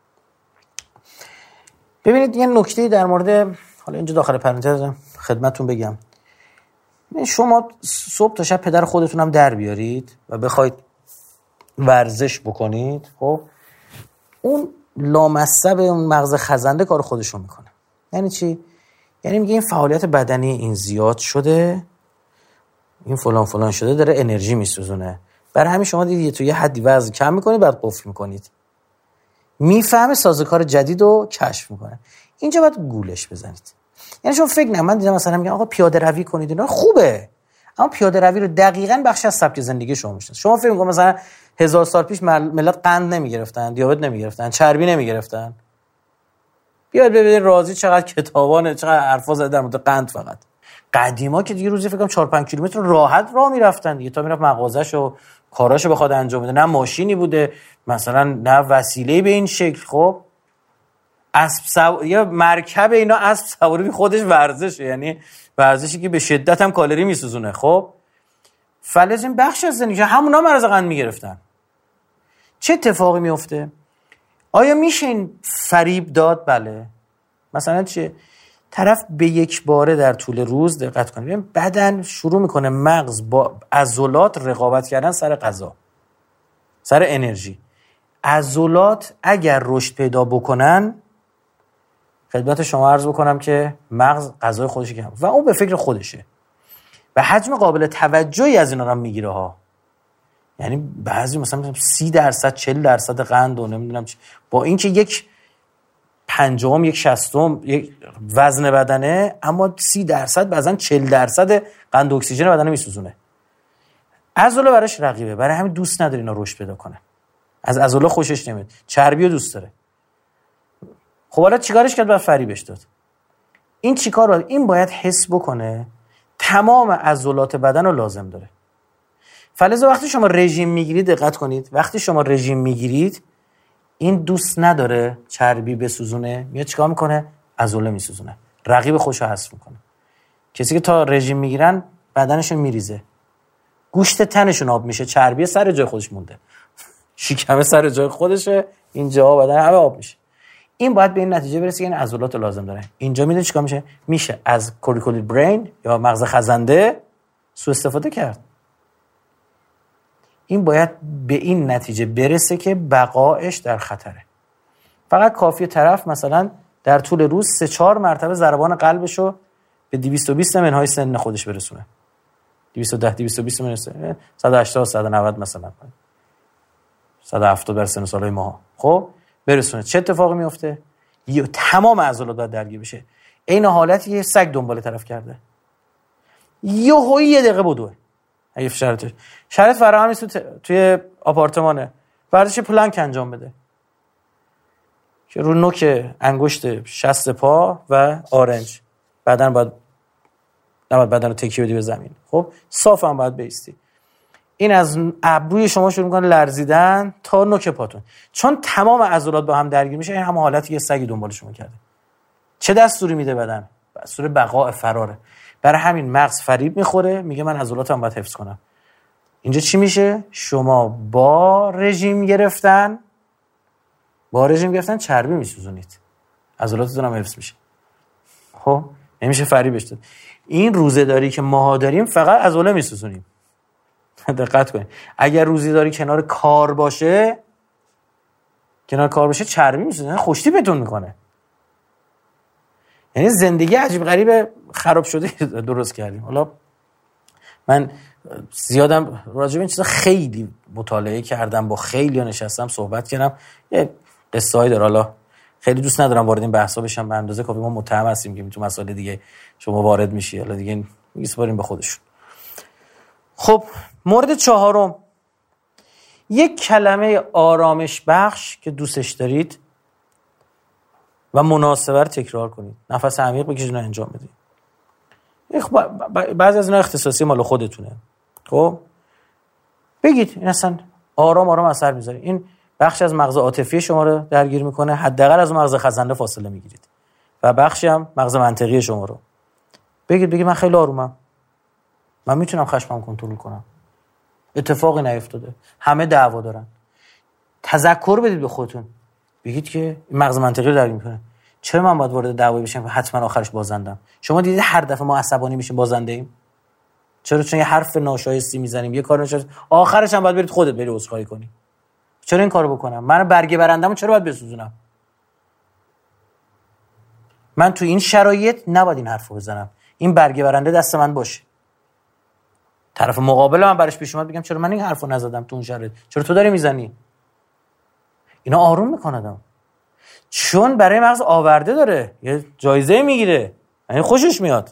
ببینید یه نکته در مورد، حالا اینجا داخل پرانتز خدمتتون بگم، شما صبح تا شب پدر خودتون هم در بیارید و بخواید ورزش بکنید، خب اون لامصب اون مغز خزنده کار خودشون میکنه. یعنی چی؟ یعنی میگه این فعالیت بدنی این زیاد شده، این فلان فلان شده، داره انرژی میسوزونه، برای همین شما دیگه تو یه حدی وزن کم میکنید بعد قفل میکنید. میفهمه سازوکار جدید رو کشف میکنه. اینجا باید گولش بزنید. یعنی شما فکر نه، من دیدم مثلا میگن آقا پیاده روی کنید، اینا خوبه، اما پیاده روی رو دقیقاً بخش از سبک زندگی شما میشه. شما فکر میکنید مثلا هزار سال پیش ملت قند نمیگرفتن، دیابت نمیگرفتن، چربی نمیگرفتن؟ بیاید ببینید راضی چقدر کتابانه، چقدر حرفا زده در مورد قند. فقط قدیما که دیگه روزی فکر کنم چهار پنج کیلومتر راحت راه میرفتن دیگه، تا میرفت مغازه‌شو کاراشو بخواد انجام بده، نه ماشینی بوده مثلا، نه وسیله‌ای به این شکل. خب اسب سو... یا مرکب اینا اسب سواری خودش ورزشه، یعنی ورزشی که به شدت هم کالری میسوزونه. خب فلز این بخش از زندگی، همونا مرض قند میگرفتن. چه اتفاقی میفته؟ آیا میشه این فریب داد؟ بله. مثلا چه طرف به یک باره در طول روز، دقت کنید، بدن شروع میکنه مغز با عضلات رقابت کردن سر غذا، سر انرژی. عضلات اگر رشد پیدا بکنن، خدمت شما عرض بکنم که مغز غذای خودش کم و اون به فکر خودشه و حجم قابل توجهی از اینا رو میگیره ها. یعنی بعضی مثلا سی درصد چهل درصد قند و نمیدونم چی، با اینکه یک پنجم یک شصتم یک وزن بدنه، اما سی درصد بعضن چهل درصد قند و اکسیژن بدنه میسوزونه. عضله براش رقیبه، برای همین دوست نداره اینا رشد پیدا کنه. از عضله خوشش نمیاد، چربی رو دوست داره. خب حالا چیکارش کرد؟ بعد فریبش داد. این چیکار باید؟ این باید حس بکنه تمام عضلات بدن رو لازم داره. فلزا وقتی شما رژیم میگیرید، دقت کنید، وقتی شما رژیم میگیرید این دوست نداره چربی بسوزونه، میاد چیکار میکنه؟ عضله میسوزونه، رقیب خوشو حذف میکنه. کسی که تا رژیم میگیرن بدنشون میریزه، گوشت تنشون آب میشه، چربی سر جای خودش مونده، شکم سر جای خودشه، اینجا بدن همه آب میشه. این باید به این نتیجه برسه که این عضلات لازم داره. اینجا میدونی چیکار میشه؟ میشه از کوریکولیت برین یا مغز خزنده سوء استفاده کرد. این باید به این نتیجه برسه که بقایش در خطره. فقط کافیه طرف مثلا در طول روز سه چهار مرتبه ضربان قلبشو به دویست و بیست منهای سن خودش برسونه. دویست و ده دویست و بیست منهای سن، صد و هشتاد صد و نود مثلا، صد و هفتاد در سن و سالای ما. خب برسونه. چه اتفاقی میفته؟ یه تمام عضلات باید درگیر بشه. این حالتی یه سگ دنبال طرف کرده، یهو یه دقیقه بدوه. اگه شرطش شرط فراهم نیست توی آپارتمانه، ورزش پلانک انجام بده که رو نوک انگشت شست پا و آرنج، بعدن باید نباید بدن رو تکیه بدی به زمین. خب صاف هم باید بایستی. این از ابروی شما شروع میکنه لرزیدن تا نوک پاتون، چون تمام عضلات با هم درگیر میشه. این هم حالتی یه سگی دنبال شما کرده. چه دستوری میده بدن؟ دستور بقاء، فراره. برای همین مغز فریب میخوره، میگه من عضلاتم باید حفظ کنم. اینجا چی میشه؟ شما با رژیم گرفتن با رژیم گرفتن چربی میسوزونید، عضلاتتون هم حفظ میشه. خب نمیشه فریبش داد. این روزه‌داری که ما داریم فقط عضله میسوزونیم. دقت کنید، اگر روزه‌داری کنار کار باشه، کنار کار باشه چربی میسوزونه، خوش‌تیپتون میکنه. یعنی زندگی عجیب غریب خراب شده درست کردیم. حالا من زیادم راجع به این چیزا خیلی مطالعه کردم، با خیلی نشستم صحبت کردم، یه قصه‌ای داره. حالا خیلی دوست ندارم وارد این بحثا بشم، به اندازه کافی ما متهم هستیم که تو مسائل دیگه شما وارد میشی، حالا دیگه میسپاریم به خودشون. خب مورد چهارم، یک کلمه آرامش بخش که دوستش دارید و مناسبه رو تکرار کنید. نفس عمیق بکشید و انجام بدید. بعضی از اینا اختصاصی مال خودتونه. خب بگید این اصلا آرام آرام اثر میذاره. این بخش از مغز عاطفی شما رو درگیر میکنه، حداقل از مغز خزنده فاصله میگیرید و بخشی هم مغز منطقی شما رو. بگید بگید من خیلی آرومم، من میتونم خشمم کنترل کنم، اتفاقی نیفتاده، همه دعوا دارن. تذکر بدید به خودتون، بگید که این مغز منطقی رو درگیر میکنه. چرا من باید وارد دعوایی بشم که حتما آخرش بازندم؟ شما دیدید هر دفعه ما عصبانی میشیم بازنده ایم؟ چرا؟ چون یه حرف ناشایستی میزنیم، یه کار ناشایست، آخرش هم باید برید خودت بری عذرخواهی کنی. چرا این کارو بکنم؟ من برگه برندمو چرا باید بسوزونم؟ من تو این شرایط نباید این حرفو بزنم، این برگه برنده دست من باشه. طرف مقابل من برش پیش اومد بگم چرا من این حرفو نزدم تو اون شرایط، چرا تو داری میزنی؟ اینا آروم میکنه، چون برای مغز آورده داره، یه جایزه میگیره، یعنی خوشش میاد.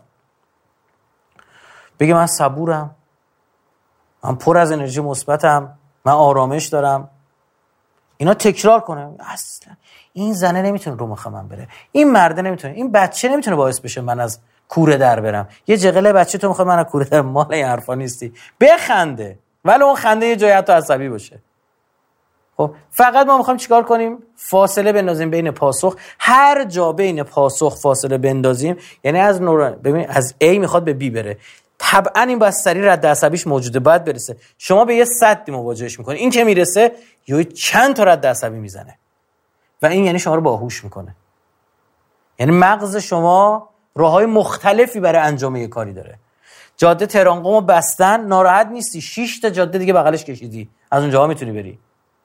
بگه من صبورم، من پر از انرژی مثبتم، من آرامش دارم. اینا تکرار کنه. اصلا این زنه نمیتونه رو مخ من بره، این مرده نمیتونه، این بچه نمیتونه باعث بشه من از کوره در برم. یه جغله بچه تو میخواد من از کوره در، مال این حرفا نیستی. بخنده، ولی اون خنده یه جایی حتی عصبی باشه. خب فقط ما میخوایم چیکار کنیم؟ فاصله بندازیم بین پاسخ. هر جا بین پاسخ فاصله بندازیم، یعنی از نور ببین از A میخواد به B بره، طبعا این با سری رد عصبیش موجوده، باید برسه. شما به یه سدی مواجهش میکنه، این که میرسه یه چند تا رد عصبی میزنه و این یعنی شما رو باهوش میکنه. یعنی مغز شما راههای مختلفی برای انجام یه کاری داره. جاده تهران قم رو بستن، ناراحت نیستی، شش تا جاده دیگه بغلش کشیدی، از اونجاها میتونی بری.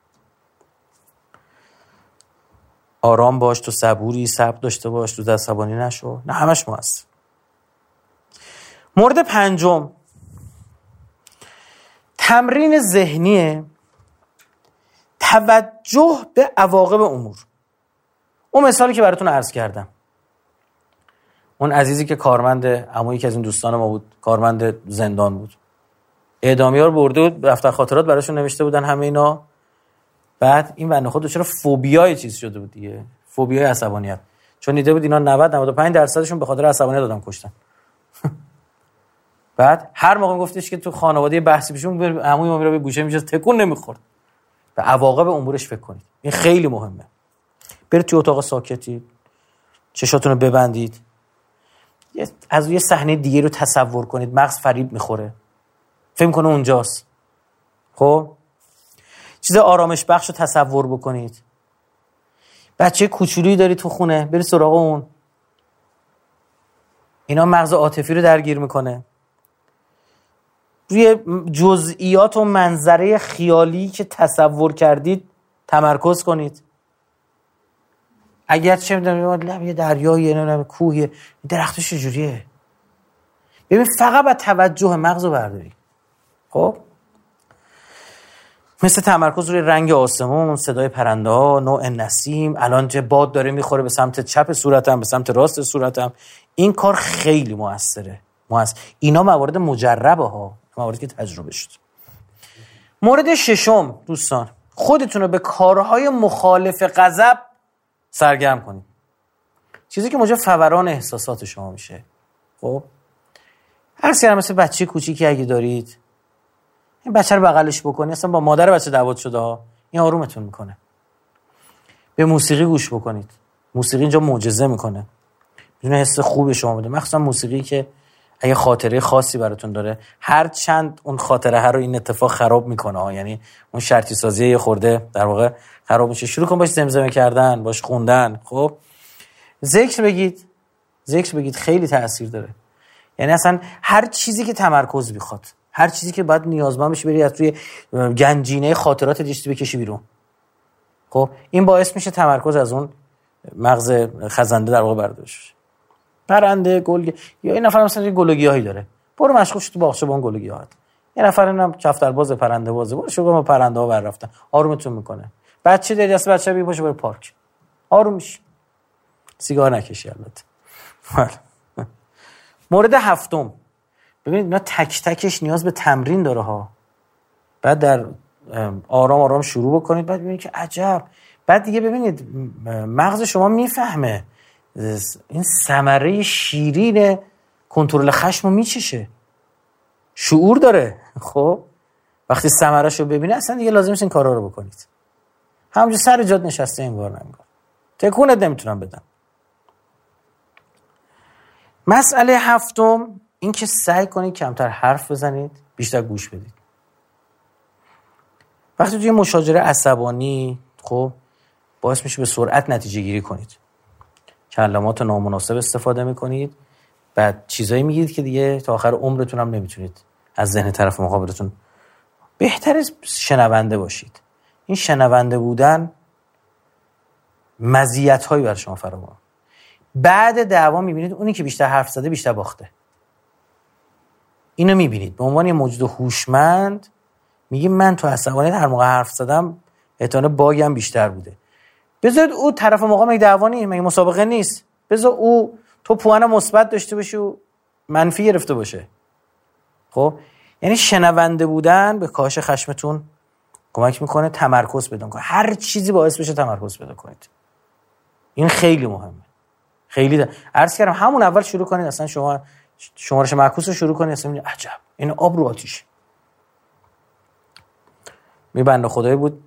آرام باش، تو صبوری، صبر داشته باش، تو عصبانی نشو. نه همش موثر. مورد پنجم، تمرین ذهنی توجه به عواقب امور. اون مثالی که براتون عرض کردم، اون عزیزی که کارمند عمویی که از این دوستان ما بود، کارمند زندان بود، اعدامیه رو برده بود، دفتر خاطرات براشون نوشته بودن همه اینا. بعد این بنده خدا چرا فوبیای چیز شده بود دیگه، فوبیای عصبانیت، چون دیده بود اینا نود نود و پنج درصدشون به خاطر عصبانیت دادن کشتن. بعد هر موقع گفتش که تو خانواده بحثی بشون، عموی ما میره به گوشه میشه تکون نمیخورد. به عواقب امورش فکر کنید، این خیلی مهمه. برید تو اتاق ساکتی، چشاتون رو ببندید، از یه صحنه دیگه رو تصور کنید. مغز فریب میخوره، فکر کنه اونجاست. خب چیز آرامش بخش رو تصور بکنید. بچه کوچولویی داری تو خونه، بری سراغ اون. اینا مغز عاطفی رو درگیر میکنه. روی جزئیات و منظره خیالی که تصور کردید تمرکز کنید. اگر چه میدونم یه دریایی، نه کوهی، درختش چجوریه، ببین فقط با توجه مغز رو برداری. خب مثل تمرکز روی رنگ آسمون، صدای پرنده ها، نوع نسیم، الان چه باد داره میخوره به سمت چپ صورتم، به سمت راست صورتم. این کار خیلی موثره. موثر. اینا موارد مجربه ها، مواردی که تجربه شد. مورد ششم دوستان، خودتون رو به کارهای مخالف غضب سرگرم کنید. چیزی که موجب فوران احساسات شما میشه. خب هر سری مثل بچه کوچیکی اگه دارید، این بچه رو بغلش بکنی، اصلا با مادر بچه دعوا شده ها، این آرومتون میکنه. به موسیقی گوش بکنید. موسیقی اینجا معجزه میکنه، میتونه حس خوب شما بده، مخصوصا موسیقی که اگه خاطره خاصی براتون داره. هر چند اون خاطره ها رو این اتفاق خراب میکنه ها، یعنی اون شرطی سازی یه خورده در واقع خراب میشه. شروع کن باش زمزمه کردن، باش خوندن. خب ذکر بگید، ذکر بگید خیلی تأثیر داره. یعنی اصلا هر چیزی که تمرکز میخواد، هر چیزی که باید نیازمند بشی بری از توی گنجینه خاطرات دیشتی بکشی بیرون، خب این باعث میشه تمرکز از اون مغز خزنده در واقع برداشت بشه. پرنده، گل، یا این نفر مثلا گل و گیاهی داره، برو مشغول شو تو باغچه با اون گل و گیاهات. یه نفر اینم کفترباز، پرنده بازه، برو شو با پرنده ها بر رفتن، آرومتون میکنه. بچه داری دست بچه بی باشه برو پارک، آروم میشی. سیگار نکشی البته. مورد هفتم، ببینید اینا تک تکش نیاز به تمرین داره ها. بعد در آرام آرام شروع بکنید، بعد ببینید که عجب. بعد دیگه ببینید مغز شما میفهمه این ثمره شیرین کنترل خشم رو میچشه، شعور داره. خب وقتی ثمره‌اش رو ببینه اصلا دیگه لازم نیست این کارا رو بکنید. همونجا سر جات نشسته انگار نمیگار، تکونت نمیتونم بدم. مسئله هفتم این که سعی کنید کمتر حرف بزنید، بیشتر گوش بدید. وقتی توی مشاجره عصبانی خب باعث میشه به سرعت نتیجه گیری کنید، کلمات نامناسب استفاده میکنید، بعد چیزایی میگید که دیگه تا آخر عمرتون هم نمیتونید از ذهن طرف مقابلتون. بهتره شنونده باشید. این شنونده بودن مزیت‌هایی برای شما فراوان. بعد دعوا میبینید اونی که بیشتر حرف زده بیشتر باخته. اینو میبینید به عنوان یه موجود هوشمند میگی من تو عصبانیت هر موقع حرف زدم احتمال باگم بیشتر بوده. بذارید او طرف مقابل مگه دعوا نیست، مگه مسابقه نیست، بذار او تو پوان مثبت داشته باشه و منفی گرفته باشه. خب یعنی شنونده بودن به کاهش خشمتون کمک میکنه تمرکز پیدا کنید. هر چیزی باعث بشه تمرکز پیدا کنید. این خیلی مهمه. خیلی ده. عرض کردم همون اول شروع کنید، اصلا شما شمارش معکوس رو شروع کنید، اصلا عجب این آب رو آتیش. می بنده خدایی بود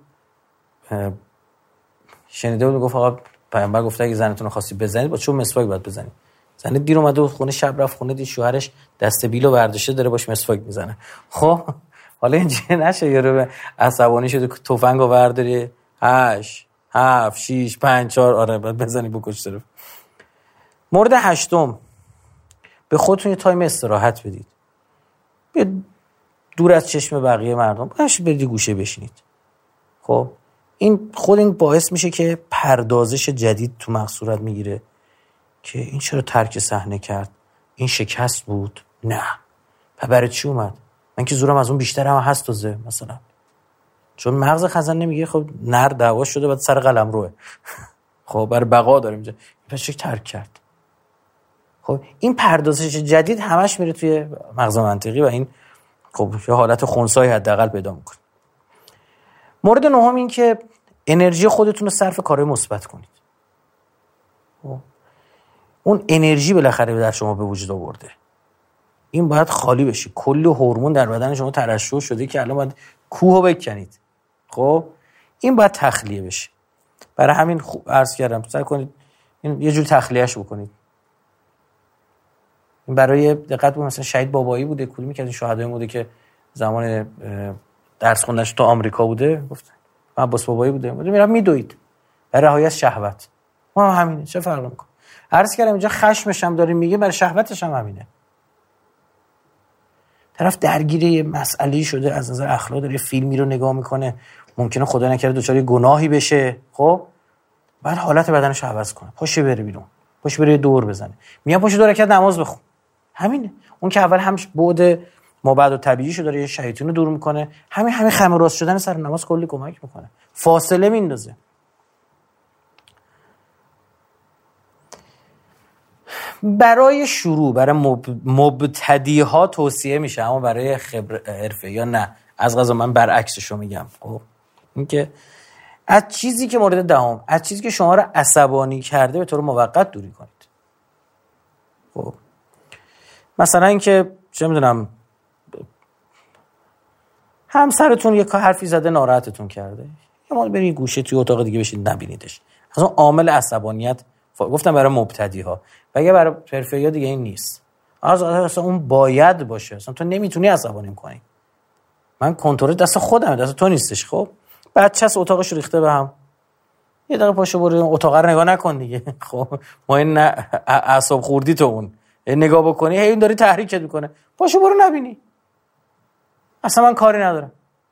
شنیده بود گفت آقا پیامبر گفته اگه زنتون رو خواستید بزنید با چوب مسواک باید بزنید. زن دیر اومده بود خونه، شب رفت خونه دید شوهرش دست بیلو برداشته داره باش مسواک میزنه. خب حالا اینجوری نشه یارو عصبانی شده تفنگو برداری هشت هفت شش پنج چهار آره بعد بزنی بکش طرف. مورد هشتم به خودتون یه تایم استراحت بدید. به دور از چشم بقیه مردم باشه برید گوشه بشینید. خب این خود این باعث میشه که پردازش جدید تو مغز صورت میگیره که این چرا ترک صحنه کرد، این شکست بود، نه برای چی اومد، من که زورم از اون بیشتر هم هست تازه مثلا. چون مغز خزن نمیگه خب نر دعوا شده بعد سر قلم روه خب برای بقا داریم اینجا پس چه ترک کرد. خب این پردازش جدید همش میره توی مغز منطقی و این خب یه حالت خنثی حداقل پیدا میکنه. مورد نهم این که انرژی خودتون رو صرف کارهای مثبت کنید. خب اون انرژی بالاخره در شما به وجود آورده، این باید خالی بشه. کلی هورمون در بدن شما ترشح شده که الان باید کوهو بکنید. خب این باید تخلیه بشه. برای همین عرض کردم سعی کنید این یه جور تخلیهش بکنید. این برای دقت بود مثلا شهید بابایی بوده، کدومی که از این شهدای بوده که زمان درس خوندنش تو آمریکا بوده، گفت عباس بابایی بوده، میرم میدوید برای رهایی از شهوت. ما هم همینه، چه فرقی میکنه؟ عرض کردم اینجا خشمش هم داریم میگه، برای شهوتش هم همینه. طرف درگیر یه مسئله شده از نظر اخلاق، داره یه فیلمی رو نگاه میکنه، ممکنه خدا نکرده دچار گناهی بشه، خب بعد حالت بدنش رو عوض کنه، پاشه بره بیرون، پاشه بره دور بزنه، میام پاشه دو رکعت نماز بخون. همینه. اون که اول هم بعد مابعد و طبیعیشو داره، یه شیاطین رو دور میکنه، همین همین خم راست شدن سر نماز کلی کمک میکنه، فاصله میندازه. برای شروع برای مب... مبتدی‌ها توصیه میشه، اما برای خبر حرفه یا نه، از قضا من برعکسشو میگم. خب این که از چیزی که مورد دهم، از چیزی که شما رو عصبانی کرده به طور موقت دوری کنید. خب مثلا اینکه چه میدونم همسرتون یک حرفی زده ناراحتتون کرده، یا ما برید گوشه توی اتاق دیگه بشید نبینیدش. از اون عامل عصبانیت گفتم برای مبتدی‌ها، و اگه برای حرفه‌ای‌ها دیگه این نیست. از اصلا اون باید باشه، اصلا تو نمیتونی عصبانی کنی. من کنترل دست خودمه، دست تو نیستش. خب بچه‌س اتاقش ریخته به هم، یه دقیقه پاشو برو اتاق رو نگاه نکن دیگه. خب ما این اعصاب خوردی تو اون نگاه بکنی، هی اون داری تحریکت میکنه، پاشو برو نبینی، اصلا من کاری ندارم.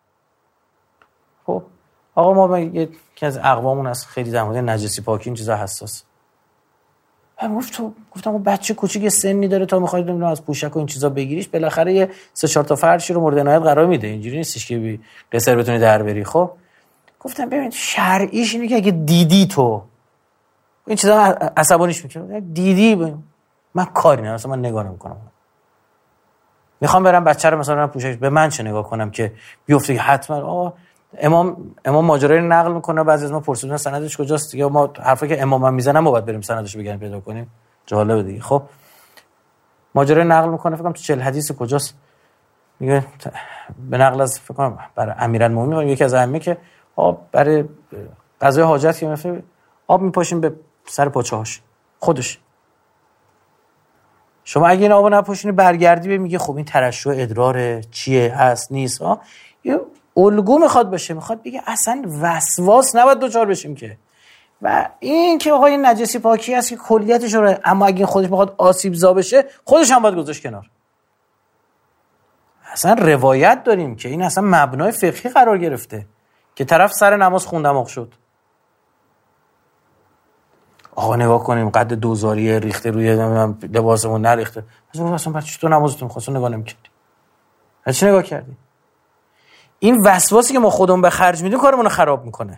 خب آقا ما یکی از اقوامون از خیلی در مورد نجسی پاکی این چیزا حساس. من گفت تو گفتم بچه کوچیک سنی داره تا میخواد نمیدونم از پوشک و این چیزا بگیریش، بالاخره یه سه چهار تا فرشی رو مورد عنایت قرار میده، اینجوری نیستش که قصر بتونی در بری. خب گفتم ببین شرعیش اینه که اگه دیدی تو این چیزا عصبانیش میکنه، دیدی من کاری ندارم، اصلا من نگاه نمیکنم. میخوام برم بچه رو مثلا پوشش، به من چه نگاه کنم که بیفته که حتما آقا امام امام ماجرا رو نقل میکنه، بعضی از ما پرسیدن سندش کجاست دیگه، ما حرفی که امام میزنن ما باید بریم سندش رو بگیم پیدا کنیم. جالبه دیگه. خب ماجرا رو نقل میکنه، فکر کنم تو چهل حدیث کجاست، میگه به نقل از فکر کنم برای امیرالمومنین یکی از ائمه که آب برای قضای حاجت که مثلا آب میپاشیم به سر پاچه‌هاش خودش. شما اگه این آبو نپاشونی برگردی به میگه خب این ترشح ادرار چیه هست نیست ها، یه الگو میخواد باشه، میخواد بگه اصلا وسواس نباید دوچار بشیم که. و این که آقا این نجسی پاکی است که کلیتش رو، اما اگه خودش بخواد آسیب زا بشه خودش هم باید گذاشت کنار. اصلا روایت داریم که این اصلا مبنای فقهی قرار گرفته که طرف سر نماز خوندماغ شد. آقا نگاه کنیم قد دوزاری ریخته روی لباسمون نریخته، اصلا اصلا بچه تو نمازتون خواست نگاه نمی‌کردی، چی نگاه کردی؟ این وسواسی که ما خودمون به خرج میدیم کارمون رو خراب میکنه.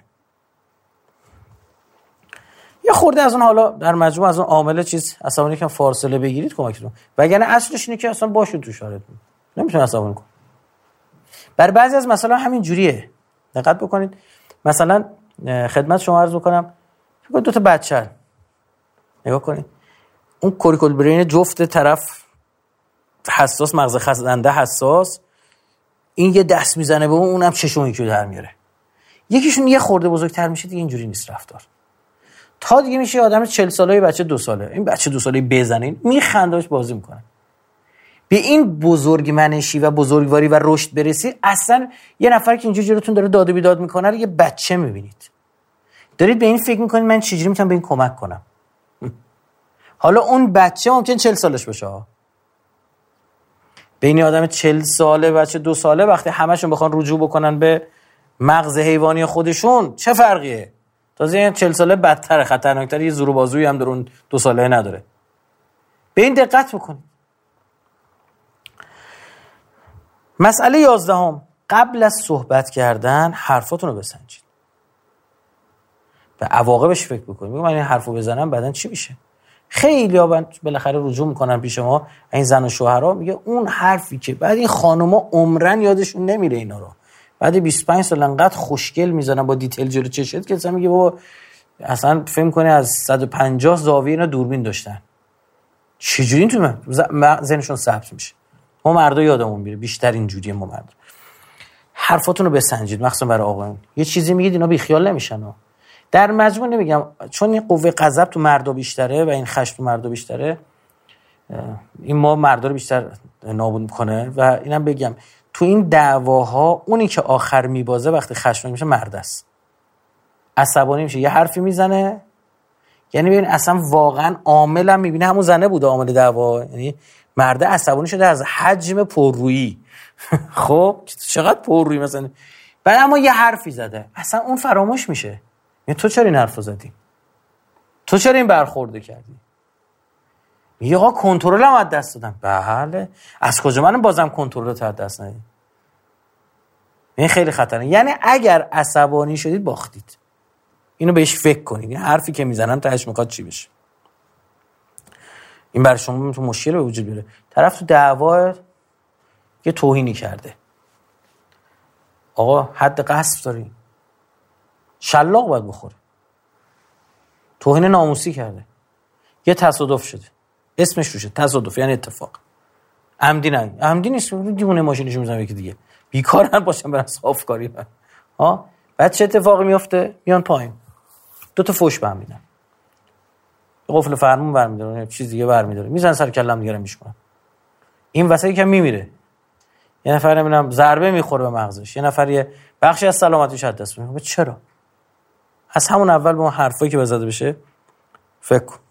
یه خورده از اون حالا در مجموع از اون عامل چیز عصبانی که فاصله بگیرید کمکتون، وگرنه اصلش اینه که اصلا باشون تو شارت نمیتونه عصبانی کنه. بر بعضی از مسائل همین جوریه. دقت بکنید. مثلا خدمت شما عرض بکنم دو تا بچه نگاه کنید، اون کوریکول برین جفت طرف حساس، مغز خزنده حساس، این یه دست میزنه به اون، اونم چشم یکی در میاره. یکیشون یه خورده بزرگتر میشه دیگه اینجوری نیست رفتار. تا دیگه میشه آدم چهل ساله، بچه دو ساله، این بچه دو ساله بزنین میخنداش بازی میکنه. به این بزرگ منشی و بزرگواری و رشد برسی، اصلا یه نفر که اینجوری جلوتون داره داد و بیداد میکنه رو یه بچه میبینید، دارید به این فکر میکنید من چجوری میتونم به این کمک کنم. حالا اون بچه ممکن چهل سالش باشه. بین آدم چهل ساله بچه دو ساله وقتی همشون بخوان رجوع بکنن به مغز حیوانی خودشون چه فرقیه؟ تازه این چهل ساله بدتر، خطرناکتر، یه زور و بازویی هم در اون دو ساله نداره. به این دقت بکنید. مسئله یازدهم، قبل از صحبت کردن حرفاتون رو بسنجید. به عواقبش فکر بکنید. میگم من این حرفو بزنم بعدن چی میشه؟ خیلی ها بالاخره رجوع میکنن پیش ما، این زن و شوهرها، میگه اون حرفی که بعد این خانوما عمرن یادشون نمیره اینا رو، بعد بیست و پنج سال انقدر خوشگل میزنن با دیتیل جلو چشت که اصلا میگه بابا اصلا فهم کنه از صد و پنجاه زاویه اینا دوربین داشتن. چجوری این تو ذهنشون ثبت میشه؟ ما مردا یادمون میره بیشتر اینجوریه. ما مردا حرفاتون رو بسنجید، مخصوصا برای آقایون. یه چیزی میگید اینا بی خیال نمیشن. در مجموع نمیگم چون این قوه غضب تو مردا بیشتره و این خشم تو مردا بیشتره، این ما مردا رو بیشتر نابود میکنه. و اینم بگم تو این دعواها اونی که آخر میبازه وقتی خشمگین میشه مرد است. عصبانی میشه یه حرفی میزنه، یعنی ببین اصلا واقعا عاملم میبینه همون زنه بوده عامل دعوا، یعنی مرد عصبانی شده از حجم پررویی. خب چقدر پررویی مثلا، بعد اما یه حرفی زده اصلا اون فراموش میشه. یعنی تو چرا این حرفو زدی؟ تو چرا این برخورده کردی؟ میگه آقا کنترلم از دست دادم. بله، از کجا من بازم کنترلت از دست ندادم؟ این خیلی خطرناکه. یعنی اگر عصبانی شدید باختید. اینو بهش فکر کنید. این حرفی که میزنن تهش میخواد چی بشه؟ این برای شما تو مشکل به وجود بیاره. طرف تو دعوا یه توهینی کرده، آقا حد قذف داری، شلاق باید بخوره. توهین ناموسی کرده، یه تصادف شده، اسمش روشه تصادف، یعنی اتفاق، عمدی نه، عمدی نیست، دیوونه ماشینشو میزنه یکی دیگه، بیکارن باشن برن صافکاری. ها بعد چه اتفاقی میفته؟ میان پایین دو تا فوش به هم میدن، قفل فرمون برمی‌داره، چیز دیگه برمی‌داره، میزنن سر کلم دیگه رو میشکنن. این وسطی که میمیره، یه نفر نمیدونم ضربه میخوره به مغزش، یه نفر یه بخشی از سلامتیش از دست میده. چرا؟ از همون اول به اون حرفایی که بزده بشه فکر کن.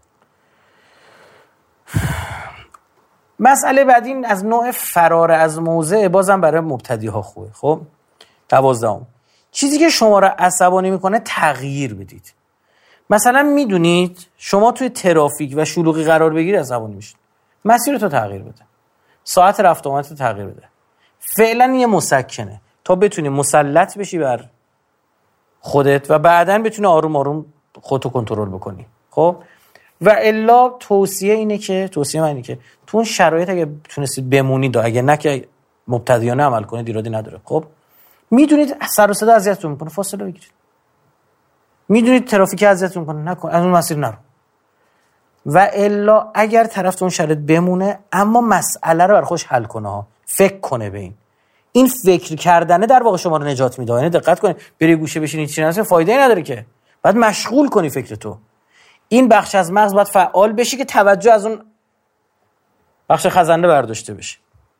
مسئله بعدی از نوع فرار از موضع، بازم برای مبتدی ها خوبه. خب دوازدهم، چیزی که شما را عصبانی میکنه تغییر بدید. مثلا میدونید شما توی ترافیک و شلوغی قرار بگیری عصبانی میشید، مسیرتو تغییر بده، ساعت رفت آمدتو تغییر بده. فعلا یه مسکنه تا بتونی مسلط بشی بر خودت و بعداً بتونی آروم آروم خودتو کنترل بکنی. خب و الا توصیه اینه که توصیه من اینه که تو اون شرایط اگه تونستید بمونید و اگه نه که مبتدیانه عمل کنید ایرادی نداره. خب میدونید سر و صدا اذیتتون میکنه، فاصله بگیرید. میدونید ترافیک اذیتتون میکنه، نکن، از اون مسیر نرو. و الا اگر طرف تو اون شرایط بمونه اما مسئله رو بر خودش حل کنه ها، فکر کنه به این این فکر کردنه در واقع شما رو نجات میده. یعنی دقت کنید، بری گوشه بشینید چیزی نشه فایده ای نداره که. بعد مشغول کنی فکر تو. این بخش از مغز باید فعال بشه که توجه از اون بخش خزنده برداشته بشه.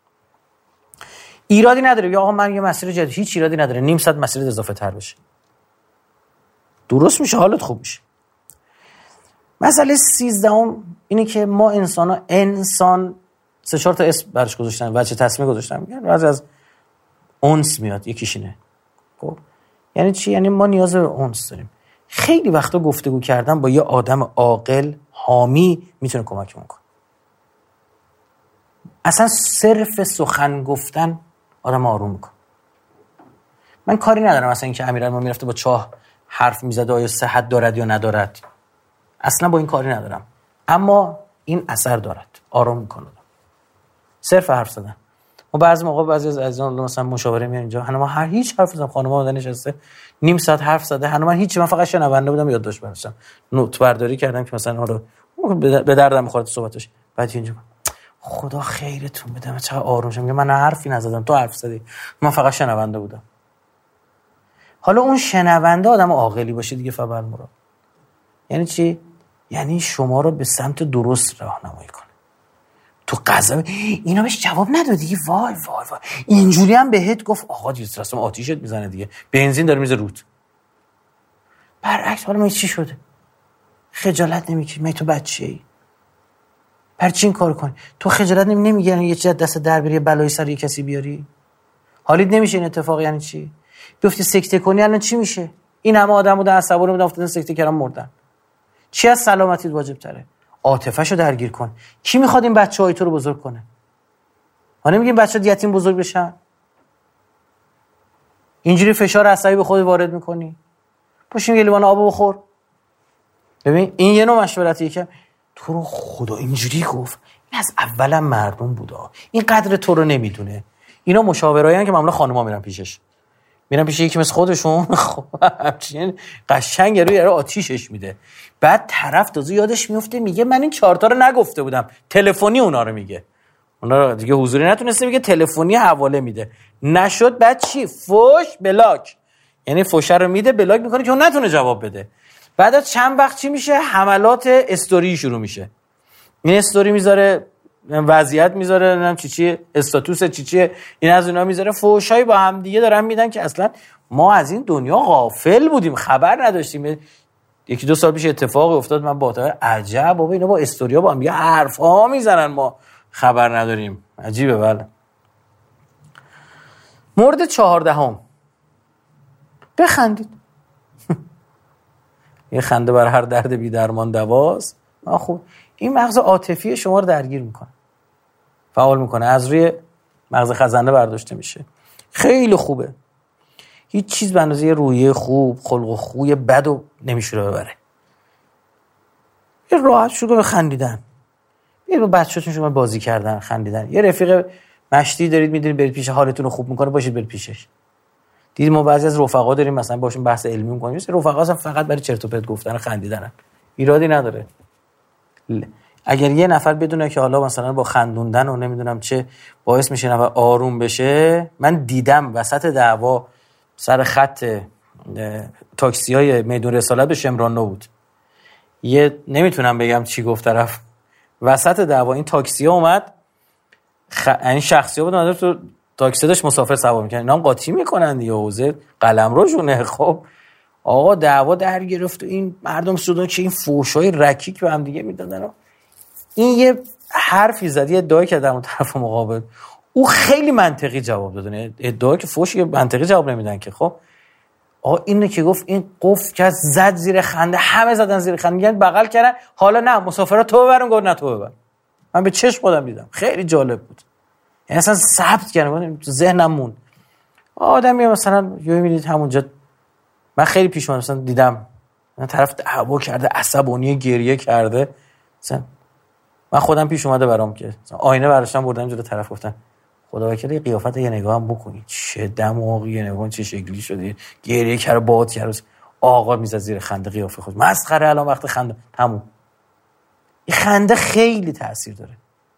ایرادی نداره یا آقا من یه مسیر جدید، هیچ ایرادی نداره نیم ساعت مسیر اضافه تر بشه، درست میشه، حالت خوب میشه. مسئله سیزدهم اینه که ما انسان ها انسان سه چهار تا اسم برش گذاشتن، وجه تصمیه گذاشتن، میگن بعضی از اونس میاد، یکیش اینه. خب یعنی چی؟ یعنی ما نیاز به اونس داریم. خیلی وقتا گفتگو کردن با یه آدم عاقل حامی میتونه کمکمون کنه. اصلا صرف سخن گفتن آدم آروم میکنه. من کاری ندارم مثلا اینکه امیرالمومنین میرفته با چاه حرف میزده آیا صحت دارد یا ندارد، اصلا با این کاری ندارم، اما این اثر دارد، آروم میکنه. صرف حرف زدن. ما بعضی موقع بعضی از عزیزان مثلا مشاوره میان اینجا، هنوز هر هیچ حرف زدم، خانم اومدن نشسته نیم ساعت حرف زده، هنوز من هیچ، من فقط شنونده بودم، یادداشت برداشتم، نوت برداری کردم که مثلا حالا به دردم بخوره صحبتش. بعد اینجا خدا خیرتون بده، من چقدر آروم شدم، میگم من حرفی نزدم، تو حرف زدی، من فقط شنونده بودم. حالا اون شنونده آدم عاقلی باشه دیگه، فبل مراد. یعنی چی؟ یعنی شما رو به سمت درست راهنمایی کنه. تو غضب اینا بهش جواب ندادی، وای وای وای اینجوری هم بهت گفت آقا دیگه رسم آتیشت میزنه دیگه، بنزین داره میزه رود. برعکس حالا من چی شده؟ خجالت نمیکشی؟ من تو بچه‌ای؟ پر چی این کارو کنی؟ تو خجالت نمی نمیگیری یه چیز دست در بری بلای سر یه کسی بیاری؟ حالیت نمیشه این اتفاق؟ یعنی چی؟ بیفتی سکته کنی الان چی میشه؟ این همه آدم بودن عصبانی بودن افتادن سکته کردن مردن. چی از سلامتیت واجب تره؟ عاطفه‌شو درگیر کن. کی میخواد این بچه‌های تو رو بزرگ کنه؟ ما نمیگیم بچه‌ها یتیم بزرگ بشن. اینجوری فشار عصبی به خود وارد میکنی. پاشیم یه لیوان آب بخور. ببین این یه نوع مشورتیه که تو رو خدا اینجوری گفت. این از اولا مردم بوده. این قدر تو رو نمیدونه. اینا مشاورایین که معمولا خانم‌ها میرن پیشش. میرن پیش یکی مثل خودشون، خب همچین قشنگ روی یارو آتیشش میده. بعد طرف تازه یادش میفته میگه من این چهار تا رو نگفته بودم، تلفنی اونا رو میگه. اونا دیگه حضوری نتونسته میگه، تلفنی حواله میده. نشد بعد چی؟ فوش بلاک. یعنی فوش رو میده بلاک میکنه که اون نتونه جواب بده. بعد از چند وقت چی میشه؟ حملات استوری شروع میشه. این استوری میذاره، وضعیت میذاره، نمیدونم چی چی، استاتوس چی چی، این از اونا میذاره، فوشای با هم دیگه دارن میدن که اصلا ما از این دنیا غافل بودیم، خبر نداشتیم. یکی دو سال پیش اتفاقی افتاد، من با تا عجب بابا اینا با استوریا با هم یه حرفا میزنن ما خبر نداریم. عجیبه. بله. مورد چهاردهم، بخندید. یه خنده بر هر درد بی درمان دواست. خوب این مغز عاطفی شما رو درگیر میکنه، فعال میکنه، از روی مغز خزنده برداشته میشه. خیلی خوبه. هیچ چیز به اندازه روحیه خوب، خلق و خوی بد و نمیشه ببره. یه راحت شروع به خندیدن. یه با بچه‌تون شما بازی کردن، خندیدن. یه رفیق مشتی دارید میدونید برید پیش، حالتون رو خوب میکنه، باشید برید پیشش. دیدیم ما بعضی از رفقا داریم مثلا باشون بحث علمی میکنیم، مثلا رفقا اصلا فقط برای چرت و پرت گفتن و خندیدن. ایرادی نداره. اگر یه نفر بدونه که حالا مثلا با خندوندن و نمیدونم چه باعث میشه نفر آروم بشه. من دیدم وسط دعوا سر خط تاکسی‌های میدون رسالت به شمران نو بود. یه نمیتونم بگم چی گفت طرف. وسط دعوا این تاکسی‌ها اومد، خ... این شخصی‌ها بود اومد تو تاکسی داشت مسافر سوار می‌کنن، اینا هم قاطی می‌کنن دیگه، حوزه قلمروشونه. خب آقا دعوا در گرفت و این مردم سودان که این فوشای رکیک به هم دیگه میدادن. این یه حرفی زد، یه ادعایی کرد در اون طرف مقابل، او خیلی منطقی جواب داد. ادعایی که فوش یه منطقی جواب نمیدن که. خب آقا اینو که گفت، این قفل که زد زیر خنده، همه زدن زیر خنده، میگن بغل کردن، حالا نه مسافرا تو ببرم، گفت نه تو ببر. من به چشم خودم دیدم، خیلی جالب بود. یعنی اصلا ثبت کردم تو ذهنم موند. آدمی مثلا یه میبینید همونجا، من خیلی پیش اومد مثلا دیدم من طرف دعوا کرده، عصبانی گریه کرده، مثلا من خودم پیش اومده برام که آینه برداشتم بردم جلوی طرف گفتم خدا وکیل قیافت یه نگاه هم بکنید، چه دماغی، یه نگاه چه شکلی شده، گریه کرده باد کرد، آقا میزد زیر خنده قیافه خود مسخره. الان وقت خنده تموم. این خنده خیلی تاثیر داره.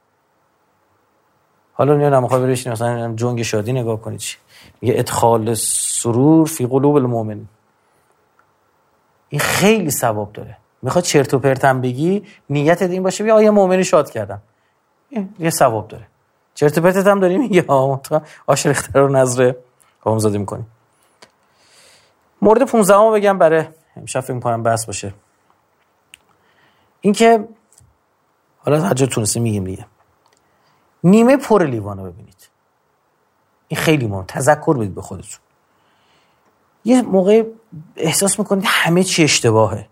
حالا نه نمیخواد بریشین مثلا جنگ شادی نگاه کنید چی میگه، ادخال سرور فی قلوب المؤمن. این خیلی ثواب داره. میخواد چرت و پرت هم بگی، نیتت این باشه بیا یه مؤمنی شاد کردم، یه ثواب داره. چرت و پرتت هم داری میگه ها تو عاشق اختر رو نظر قومزاده میکنی. مورد پانزده بگم برای امشب فکر میکنم بس باشه. این که حالا هر جا تونسته میگیم دیگه، نیمه پر لیوانو ببینید. این خیلی مهم. تذکر بدید به خودتون. یه موقع احساس میکنید همه چی اشتباهه،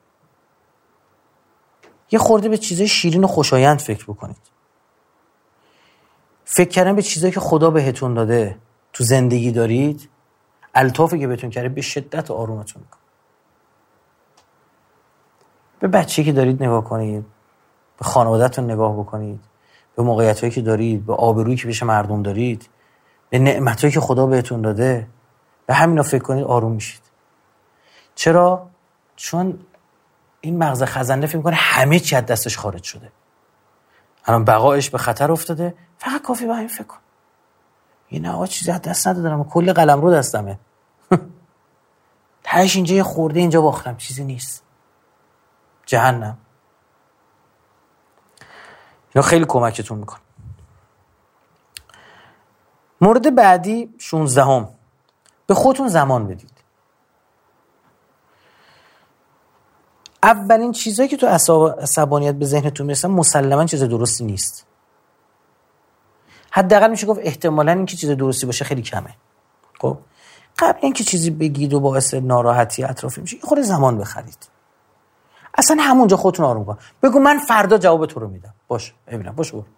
یه خورده به چیزای شیرین و خوشایند فکر بکنید. فکر کردن به چیزایی که خدا بهتون داده، تو زندگی دارید، الطافی که بهتون کرده، به شدت آرومتون میکنه. به بچه‌ای که دارید نگاه کنید، به خانواده‌تون نگاه بکنید، به موقعیتایی که دارید، به آبرویی که پیش مردم دارید، به نعمتایی که خدا بهتون داده، به همینا فکر کنید، آروم میشید. چرا؟ چون این مغز خزنده فکر می‌کنه همه چی از دستش خارج شده، الان بقایش به خطر افتاده، فقط کافی به همین فکر کن. این آقا چیزی از دست ندادم، کل قلمرو دستمه، تهش اینجا یه خورده اینجا باختم، چیزی نیست، جهنم. اینا خیلی کمکتون میکنه. مورد بعدی شانزدهم، به خودتون زمان بدید. اولین چیزایی که تو عصبانیت به ذهنتون میرسن مسلماً چیز درستی نیست. حداقل میشه گفت احتمالاً این که چیز درستی باشه خیلی کمه. خب قبل اینکه چیزی بگید و باعث ناراحتی اطرافی میشه، یه خورده زمان بخرید. اصلا همونجا خودتون آروم کن. بگو من فردا جواب تو رو میدم. باشه ببینم، باشه برو.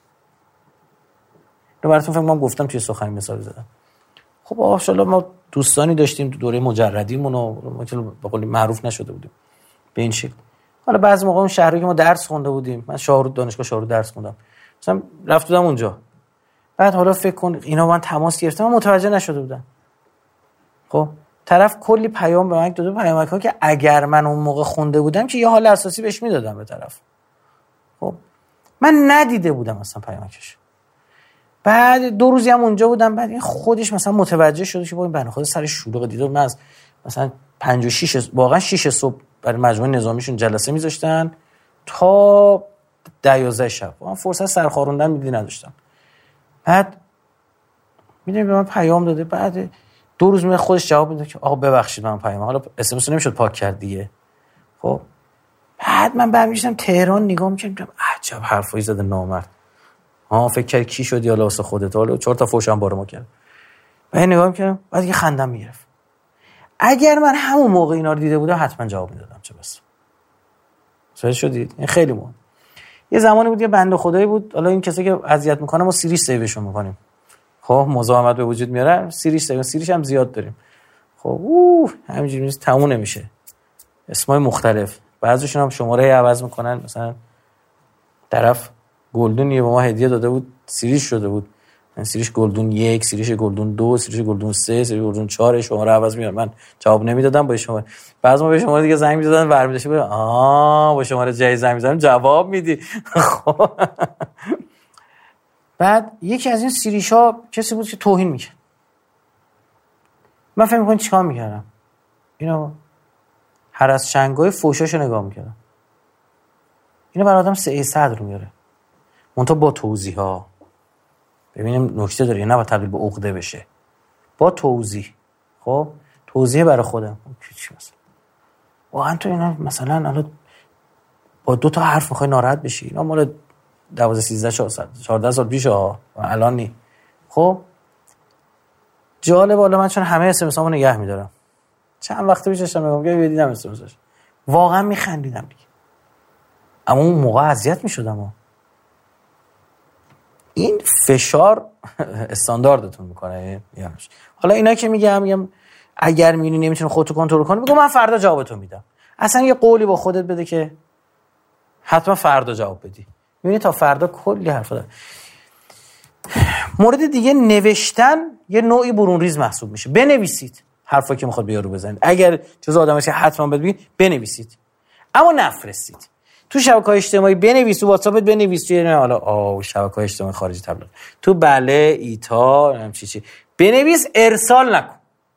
رو براتون فکر کنم گفتم توی سخنی مثال زدم. خب ان شاءالله ما دوستانی داشتیم تو دوره مجردیمون و ما که به قول معروف نشده بودیم به این شکل. حالا بعضی موقع اون شهری که ما درس خونده بودیم، من شاهرود دانشگاه شاهرود درس خوندم، مثلا رفت بودم اونجا، بعد حالا فکر کن اینا من تماس گرفتم، من متوجه نشده بودم. خب طرف کلی پیام به من داده، پیامک‌ها که اگر من اون موقع خونده بودم که یه حال اساسی بهش میدادم به طرف. خب من ندیده بودم اصلا پیامکش. بعد دو روزی هم اونجا بودم، بعد این خودش مثلا متوجه شده که با این بنده خدا سر شلوغ دیده. من از مثلا پنج و شش واقعا شش صبح برای مجموعه نظامیشون جلسه میذاشتن تا دوازده شب. من فرصت سرخاروندن میدی نداشتم. بعد میدونی به من پیام داده، بعد دو روز می خودش جواب میده که آقا ببخشید من پیام، حالا اس ام اس نمیشد پاک کرد دیگه. خب بعد من برمیگشتم تهران نگاه میکردم، عجب حرفایی زده نامرد. ها فکر کرد کی شدی حالا واسه خودت، حالا چهار تا فوش هم بار ما کرد. بعد نگاه میکردم، بعد یه خندم میگرفت. اگر من همون موقع اینا رو دیده بودم حتما جواب میدادم. چه بس سوال شدید. این خیلی مهم. یه زمانی بود یه بنده خدایی بود، حالا این کسی که اذیت میکنه ما سیریش سیوشون میکنیم. خب مزاحمت به وجود میاره، سیریش سیو، سیریش هم زیاد داریم. خب اوه همینجوری نیست، تموم نمیشه. اسمای مختلف، بعضیشون هم شماره عوض میکنن. مثلا طرف گلدون یه به ما هدیه داده بود، سیریش شده بود، من سیریش گلدون یک، سیریش گلدون دو، سیریش گلدون سه، سیریش گلدون چهار، شماره عوض میاد. من جواب نمیدادم با شما، بعضی ما به شماره دیگه زنگ میزدن برمی‌داشت بود، آ با شماره جای زنگ میزدم جواب میدی. خب بعد یکی از این سیریشا کسی بود که توهین میکرد. من فکر می‌کنم چیکار میکردم، اینو هر از شنگای فوشاشو نگاه میکردم. اینو برای آدم سه صدر میاره، منتها با توضیح ها. ببینیم نکته داره، نه با تبدیل به عقده بشه، با توضیح. خب توضیح برای خودم چی مثلا واقعا تو اینا مثلا الان با دو تا حرف میخوای ناراحت بشی، اینا مال دوازده سیزده چهارده سال پیشه ها، الان نی. خب جالب، والا من چون همه اس ام اس هامو نگه میدارم، چند وقت پیش داشتم نگاه می‌کردم دیدم اس ام اسش، واقعا میخندیدم دیگه، اما اون موقع اذیت میشدم. این فشار استانداردتون میکنه. یعنی حالا اینا که میگم میگم اگر میبینی نمیتونی خودتو کنترل کنی، بگو من فردا جوابتو میدم. اصلا یه قولی با خودت بده که حتما فردا جواب بدی. میبینی تا فردا کلی حرف داره. مورد دیگه نوشتن یه نوعی برون ریز محسوب میشه. بنویسید حرفایی که میخواد به یارو بزنید. اگر جز آدمی که حتما بگید بنویسید، اما نفرستید. تو شبکه‌های اجتماعی بنویس، تو واتساپت بنویس، تو نه حالا آ شبکه‌های اجتماعی خارجی تبلیغ، تو بله ایتا هم چی چی بنویس، ارسال نکن.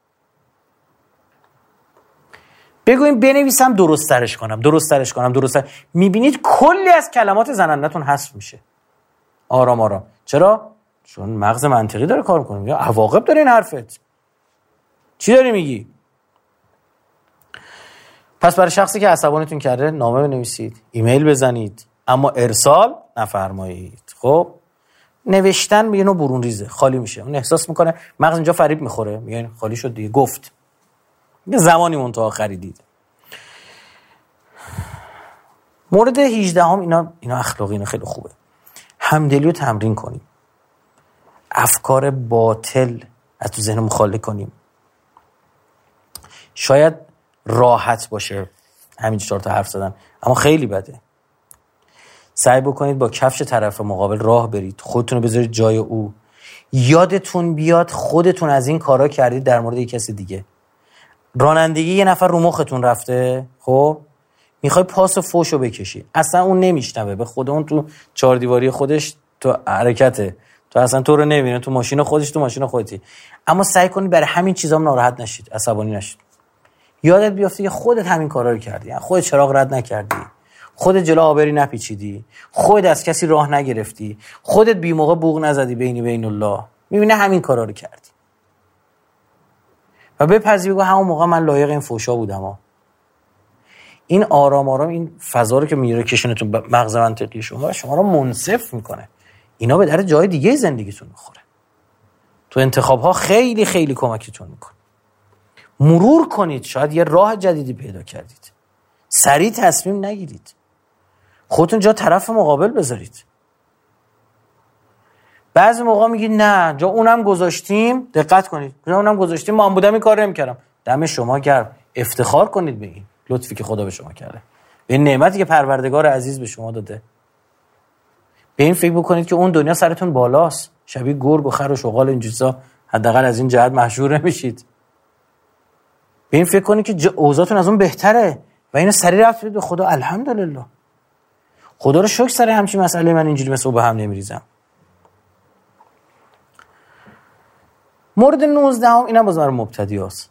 بگویم بنویسم درست ترش کنم، درست ترش کنم، درست تر. میبینید کلی از کلمات زننده‌تون حذف میشه. آرام آرام. چرا؟ چون مغز منطقی داره کار میکنه. یا عواقب داره این حرفت. چی داری میگی؟ پس برای شخصی که عصبانیتون کرده نامه بنویسید، ایمیل بزنید، اما ارسال نفرمایید. خب نوشتن به یه نوع برون ریزه، خالی میشه. اون احساس میکنه مغز اینجا فریب میخوره، میگه خالی شد دیگه، گفت یه زمانی منتها خریدید. مورد هجده هم اینا اینا اخلاقی، اینا خیلی خوبه. همدلی رو تمرین کنیم، افکار باطل از تو ذهنمون خالی کنیم. شاید راحت باشه همین چهار تا حرف زدن، اما خیلی بده. سعی بکنید با کفش طرف مقابل راه برید، خودتون رو بذارید جای او. یادتون بیاد خودتون از این کارا کردید در مورد یک کسی دیگه. رانندگی یه نفر رو مختون رفته، خب میخوای پاس و فوشو بکشی، اصلا اون نمیشنوه، به خود اون تو چهار دیواری خودش تو حرکته، تو اصلا تو رو نمیبینه، تو ماشین خودش، تو ماشین خودتی. اما سعی کنید برای همین چیزام ناراحت نشید، عصبانی نشید. یادت بیافته که خودت همین کارا رو کردی، یعنی خودت چراغ رد نکردی، خودت جلو آبری نپیچیدی، خودت از کسی راه نگرفتی، خودت بی موقع بوق نزدی بینی بین الله، میبینه همین کارا رو کردی. و بپذیر بگو همون موقع من لایق این فوشا بودم ها. این آرام آرام این فضا رو که میره کشونتون مغز منطقی شما شما رو منصف میکنه. اینا به در جای دیگه زندگیتون میخوره. تو انتخاب ها خیلی خیلی کمکتون میکنه. مرور کنید، شاید یه راه جدیدی پیدا کردید. سریع تصمیم نگیرید. خودتون جا طرف مقابل بذارید. بعضی موقع میگید نه جا اونم گذاشتیم، دقت کنید، جا اونم گذاشتیم، من بودم این کار نمی‌کردم. دم شما گرم، افتخار کنید به این لطفی که خدا به شما کرده، به این نعمتی که پروردگار عزیز به شما داده. به این فکر بکنید که اون دنیا سرتون بالاست، شبیه گرگ و خر و شغال این چیزا حداقل از این جهت محشور نمیشید. به این فکر کنید که اوضاعتون از اون بهتره و اینو سریع رفت بدید به خدا، الحمدلله، خدا رو شکر سر همچین مسئله من اینجوری مثل به هم نمیریزم. مورد نوزده هم اینم باز برای مبتدیاست.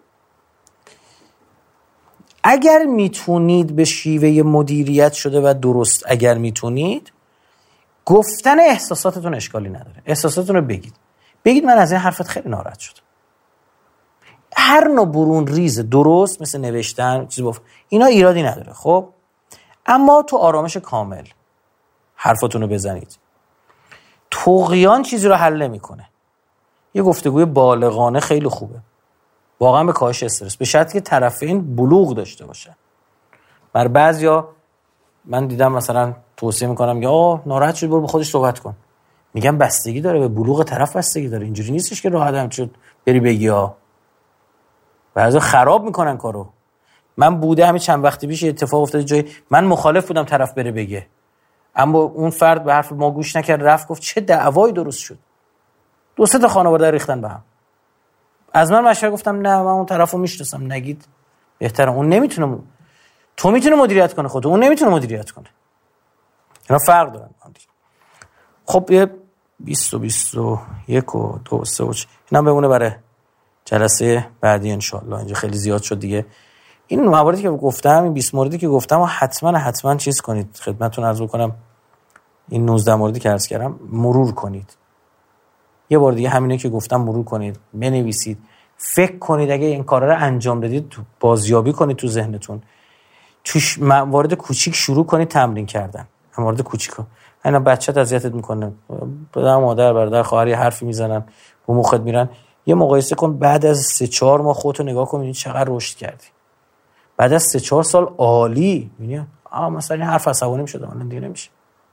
اگر میتونید به شیوه مدیریت شده و درست، اگر میتونید گفتن احساساتتون اشکالی نداره، احساساتتون رو بگید. بگید من از این حرفت خیلی ناراحت شدم. هر نوع برون ریز درست مثل نوشتن چیز بف... اینا ایرادی نداره، خب اما تو آرامش کامل حرفاتون رو بزنید. طغیان چیزی رو حل نمیکنه. یه گفتگوی بالغانه خیلی خوبه، واقعا به کاهش استرس، به شرطی که طرفین بلوغ داشته باشن. بر بعضیا من دیدم مثلا توصیه میکنم یا آه ناراحت شد برو با خودش صحبت کن، میگم بستگی داره، به بلوغ طرف بستگی داره، اینجوری نیستش که راحت هم شد بری بگی ها. بعضیا خراب میکنن کارو. من بوده همین چند وقتی پیش اتفاق افتاد جای من مخالف بودم طرف بره بگه، اما اون فرد به حرف ما گوش نکرد، رفت گفت چه دعوایی درست شد، دو سه تا خانواده ریختن به هم. از من مشوره گفتم نه من اون طرفو میشناسم، نگید بهتره. اون نمیتونه، تو میتونه مدیریت کنه خودت، اون نمیتونه مدیریت کنه. اینا فرق دارن. خب یه بیست و بیست و یک و دو و سه و چه اینا بمونه برای جلسه بعدی انشالله. اینجا خیلی زیاد شد دیگه. این مواردی که گفتم، این بیست موردی که گفتم حتما حتما چیز کنید، خدمتتون عرض بکنم این نوزده موردی که عرض کردم مرور کنید. یه بار دیگه همینه که گفتم مرور کنید، بنویسید، فکر کنید، اگه این کارا رو انجام دادید بازیابی کنید تو ذهنتون. توش موارد کوچیک شروع کنید تمرین کردن. موارد کوچیکو اینا بچه‌ت اذیتت میکنه، پدر مادر برادر خواهر یه حرفی میزنن رو مخت میرن، یه مقایسه کن بعد از سه چهار ماه خودتو نگاه کن ببین چقدر رشد کردی. بعد از سه چهار سال عالی میبینی آ مثلا این حرف عصبانی میشد الان دیگه نمیشه.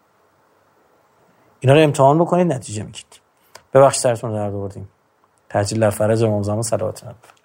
اینا رو امتحان بکنید نتیجه میگیرید. ببخشید سرتون رو درد آوردیم. تاجیل در فرج امام زمان صلوات الله.